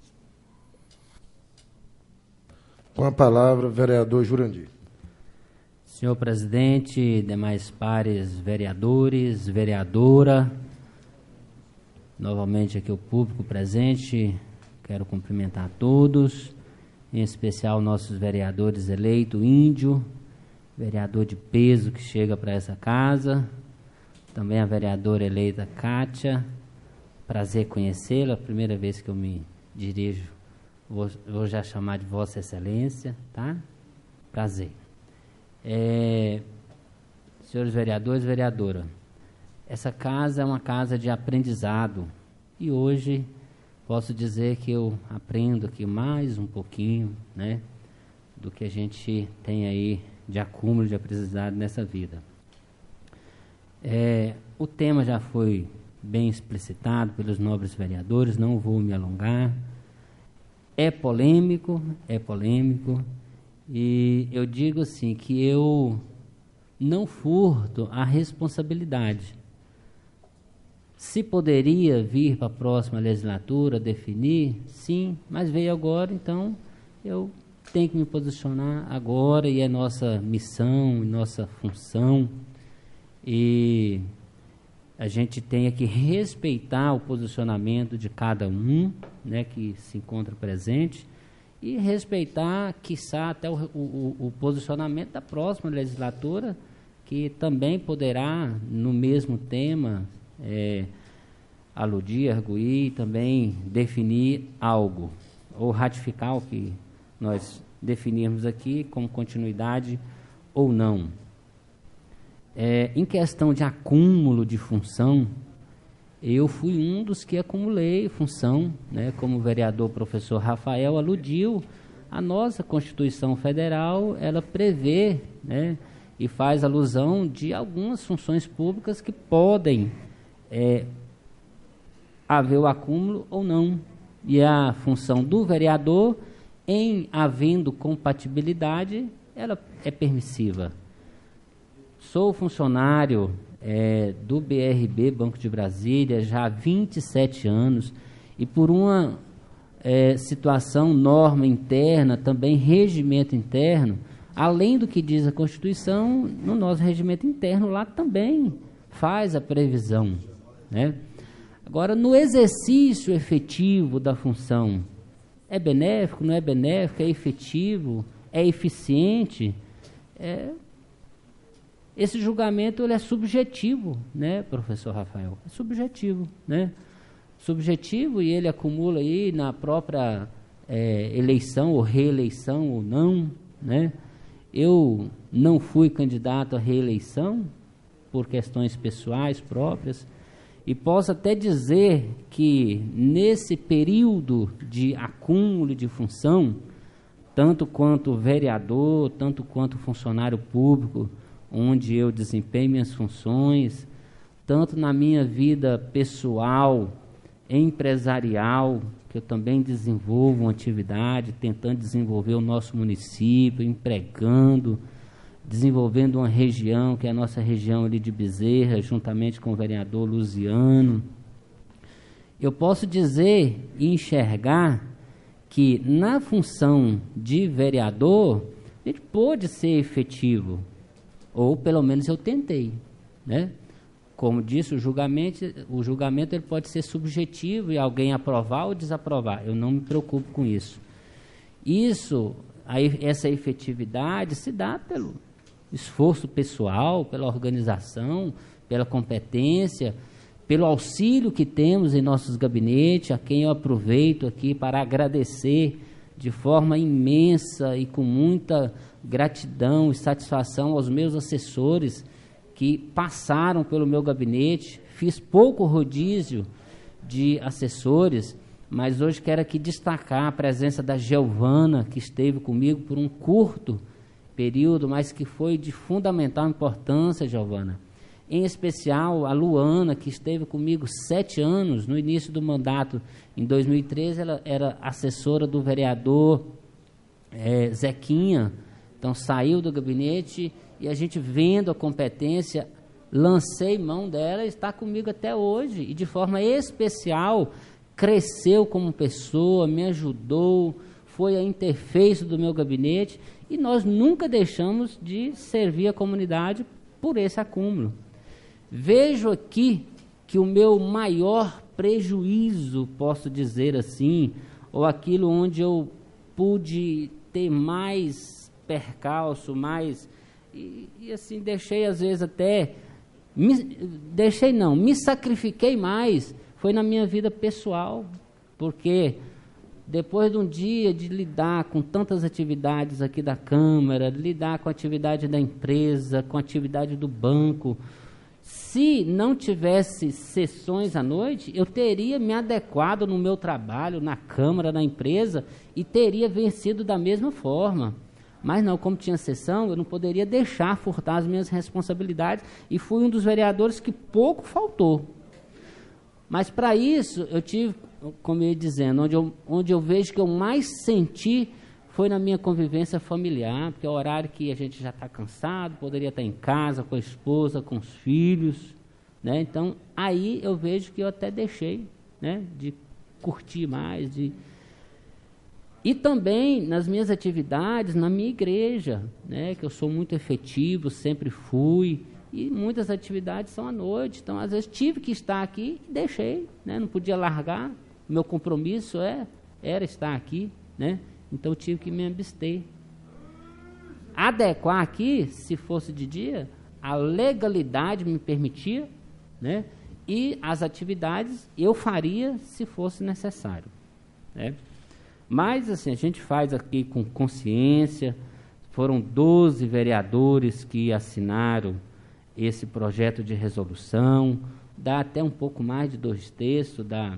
Com a palavra, vereador Jurandir. Senhor presidente, demais pares vereadores, vereadora, novamente aqui o público presente, quero cumprimentar a todos, em especial nossos vereadores eleitos, Índio, vereador de peso que chega para essa casa, também a vereadora eleita Kátia, prazer conhecê-la, primeira vez que eu me dirijo, vou, vou já chamar de Vossa Excelência, tá? Prazer. É, senhores vereadores e vereadora, essa casa é uma casa de aprendizado e hoje posso dizer que eu aprendo aqui mais um pouquinho, né, do que a gente tem aí de acúmulo de aprendizado nessa vida. É, o tema já foi bem explicitado pelos nobres vereadores, não vou me alongar. É polêmico, é polêmico, e eu digo assim que eu não furto a responsabilidade. Se poderia vir para a próxima legislatura definir, sim, mas veio agora, então eu tenho que me posicionar agora e é nossa missão, nossa função, e a gente tem que respeitar o posicionamento de cada um, né, que se encontra presente, e respeitar, quiçá, até o, o, o posicionamento da próxima legislatura, que também poderá, no mesmo tema, é, aludir, arguir, também definir algo, ou ratificar o que nós definirmos aqui como continuidade ou não. É, em questão de acúmulo de função, eu fui um dos que acumulei função, né, como o vereador professor Rafael aludiu, a nossa Constituição Federal, ela prevê, né, e faz alusão de algumas funções públicas que podem é, haver o acúmulo ou não. E a função do vereador, em havendo compatibilidade, ela é permissiva. Sou funcionário é, do B R B, Banco de Brasília, já há vinte e sete anos, e por uma é, situação, norma interna, também regimento interno, além do que diz a Constituição, no nosso regimento interno lá também faz a previsão, né? Agora, no exercício efetivo da função, é benéfico, não é benéfico, é efetivo, é eficiente? É, esse julgamento ele é subjetivo, né, professor Rafael? É subjetivo, né? Subjetivo, e ele acumula aí na própria é, eleição ou reeleição ou não, né? Eu não fui candidato à reeleição por questões pessoais próprias, e posso até dizer que nesse período de acúmulo de função, tanto quanto vereador, tanto quanto funcionário público, onde eu desempenho minhas funções, tanto na minha vida pessoal, empresarial, que eu também desenvolvo uma atividade, tentando desenvolver o nosso município, empregando, desenvolvendo uma região, que é a nossa região ali de Bezerra, juntamente com o vereador Luziano. Eu posso dizer e enxergar que na função de vereador, a gente pôde ser efetivo, ou pelo menos eu tentei, né? Como disse, o julgamento, o julgamento ele pode ser subjetivo e alguém aprovar ou desaprovar. Eu não me preocupo com isso. Isso, aí, essa efetividade se dá pelo esforço pessoal, pela organização, pela competência, pelo auxílio que temos em nossos gabinetes, a quem eu aproveito aqui para agradecer de forma imensa e com muita gratidão e satisfação aos meus assessores que passaram pelo meu gabinete. Fiz pouco rodízio de assessores, mas hoje quero aqui destacar a presença da Giovana, que esteve comigo por um curto período, mas que foi de fundamental importância, Giovana. Em especial a Luana, que esteve comigo sete anos, no início do mandato, em dois mil e treze, ela era assessora do vereador é, Zequinha, então saiu do gabinete e a gente, vendo a competência, lancei mão dela e está comigo até hoje, e de forma especial cresceu como pessoa, me ajudou, foi a interface do meu gabinete, e nós nunca deixamos de servir a comunidade por esse acúmulo. Vejo aqui que o meu maior prejuízo, posso dizer assim, ou aquilo onde eu pude ter mais percalço, mais... E, e assim, deixei às vezes até... Me, deixei não, me sacrifiquei mais, foi na minha vida pessoal, porque depois de um dia de lidar com tantas atividades aqui da Câmara, lidar com a atividade da empresa, com a atividade do banco, se não tivesse sessões à noite, eu teria me adequado no meu trabalho, na Câmara, na empresa, e teria vencido da mesma forma. Mas não, como tinha sessão, eu não poderia deixar furtar as minhas responsabilidades, e fui um dos vereadores que pouco faltou. Mas para isso, eu tive, como eu ia dizendo, onde eu, onde eu vejo que eu mais senti foi na minha convivência familiar, porque é o horário que a gente já está cansado, poderia estar em casa, com a esposa, com os filhos, né? Então, aí eu vejo que eu até deixei, né, de curtir mais, de... E também nas minhas atividades, na minha igreja, né, que eu sou muito efetivo, sempre fui, e muitas atividades são à noite, então às vezes tive que estar aqui e deixei, né, não podia largar, meu compromisso é, era estar aqui, né, então eu tive que me abster. Adequar aqui, se fosse de dia, a legalidade me permitia, né, e as atividades eu faria se fosse necessário, né. Mas, assim, a gente faz aqui com consciência. Foram doze vereadores que assinaram esse projeto de resolução, dá até um pouco mais de dois terços da,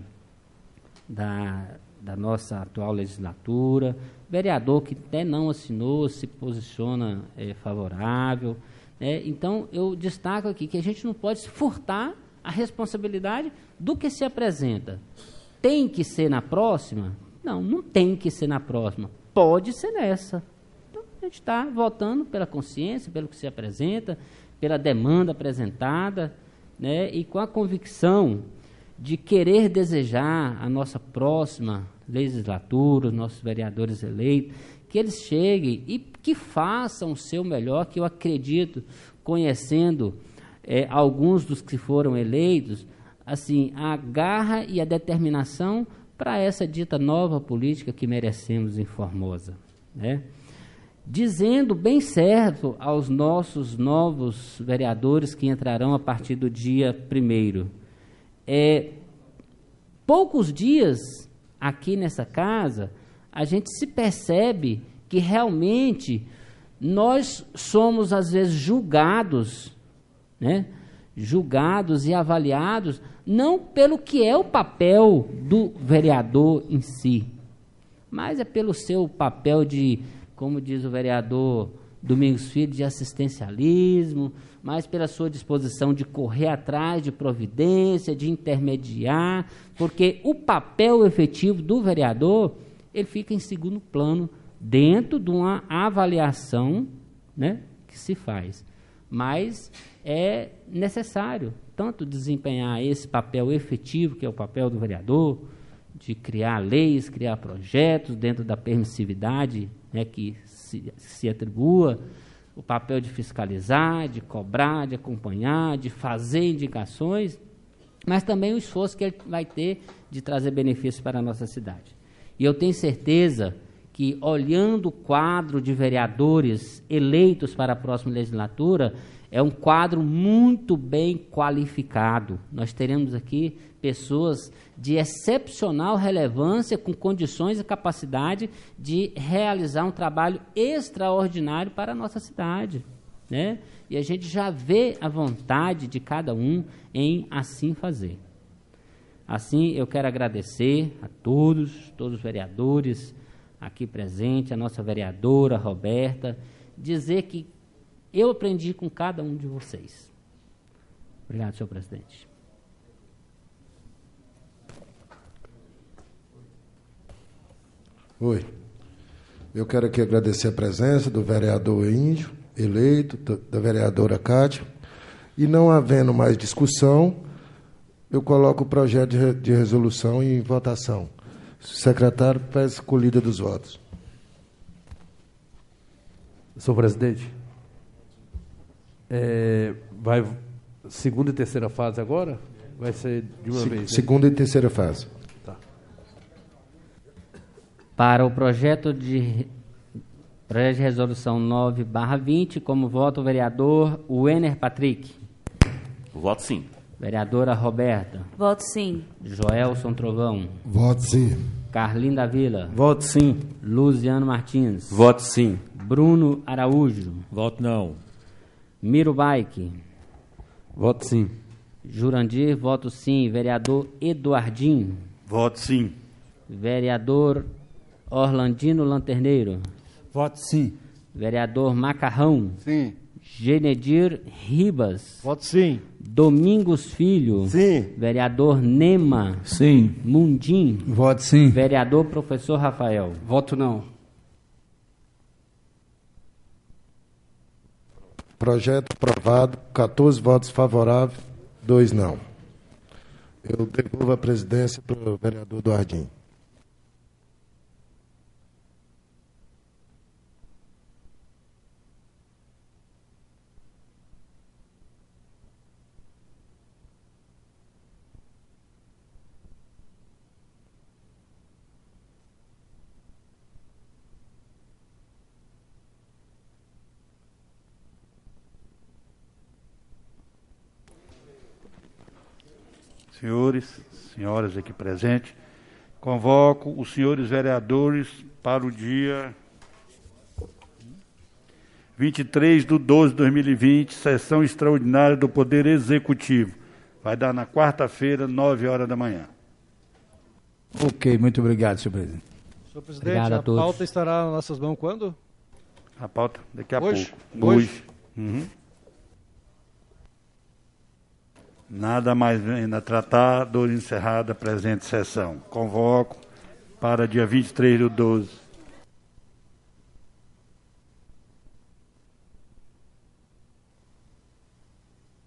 da, da nossa atual legislatura. Vereador que até não assinou, se posiciona é, favorável. Né? Então, eu destaco aqui que a gente não pode furtar a responsabilidade do que se apresenta. Tem que ser na próxima? Não, não tem que ser na próxima, pode ser nessa. Então, a gente está votando pela consciência, pelo que se apresenta, pela demanda apresentada, né, e com a convicção de querer desejar a nossa próxima legislatura, os nossos vereadores eleitos, que eles cheguem e que façam o seu melhor, que eu acredito, conhecendo é, alguns dos que foram eleitos, assim, a garra e a determinação para essa dita nova política que merecemos em Formosa, né? Dizendo bem certo aos nossos novos vereadores que entrarão a partir do dia primeiro, é, poucos dias aqui nessa casa, a gente se percebe que realmente nós somos às vezes julgados, né? julgados e avaliados não pelo que é o papel do vereador em si, mas é pelo seu papel de, como diz o vereador Domingos Filho, de assistencialismo, mas pela sua disposição de correr atrás de providência, de intermediar, porque o papel efetivo do vereador, ele fica em segundo plano dentro de uma avaliação, né, que se faz. Mas é necessário tanto desempenhar esse papel efetivo, que é o papel do vereador, de criar leis, criar projetos dentro da permissividade, né, que se, se atribua, o papel de fiscalizar, de cobrar, de acompanhar, de fazer indicações, mas também o esforço que ele vai ter de trazer benefícios para a nossa cidade. E eu tenho certeza que, olhando o quadro de vereadores eleitos para a próxima legislatura, é um quadro muito bem qualificado. Nós teremos aqui pessoas de excepcional relevância, com condições e capacidade de realizar um trabalho extraordinário para a nossa cidade, né? E a gente já vê a vontade de cada um em assim fazer. Assim, eu quero agradecer a todos, todos os vereadores aqui presentes, a nossa vereadora Roberta, dizer que eu aprendi com cada um de vocês. Obrigado, senhor presidente. Oi. Eu quero aqui agradecer a presença do vereador Índio, eleito, da vereadora Cátia. E não havendo mais discussão, eu coloco o projeto de, de resolução em votação. Secretário, peço colhida dos votos. Senhor presidente, é, vai segunda e terceira fase agora? Vai ser de uma Se, vez? Né? Segunda e terceira fase. Tá. Para o projeto de, projeto de resolução nove barra vinte, como voto o vereador Wenner Patrick. Voto sim. Vereadora Roberta. Voto sim. Joelson Trovão. Voto sim. Carlinda Vila. Voto sim. Luciano Martins. Voto sim. Bruno Araújo. Voto não. Miro Baik. Voto sim. Jurandir, voto sim. Vereador Eduardinho. Voto sim. Vereador Orlandino Lanterneiro. Voto sim. Vereador Macarrão. Sim. Genedir Ribas. Voto sim. Domingos Filho. Sim. Vereador Nema. Sim. Mundim. Voto sim. Vereador Professor Rafael. Voto não. Projeto aprovado, quatorze votos favoráveis, dois não. Eu devolvo a presidência para o vereador Eduardinho. Senhores, senhoras aqui presentes, convoco os senhores vereadores para o dia vinte e três de doze de dois mil e vinte, sessão extraordinária do Poder Executivo. Vai dar na quarta-feira, nove horas da manhã. Ok, muito obrigado, senhor presidente. Senhor presidente, obrigado a, a todos. Pauta estará nas nossas mãos quando? A pauta daqui a Hoje? pouco. Hoje. Hoje. Uhum. Nada mais ainda tratar, dor encerrada, presente sessão. Convoco para dia vinte e três de doze.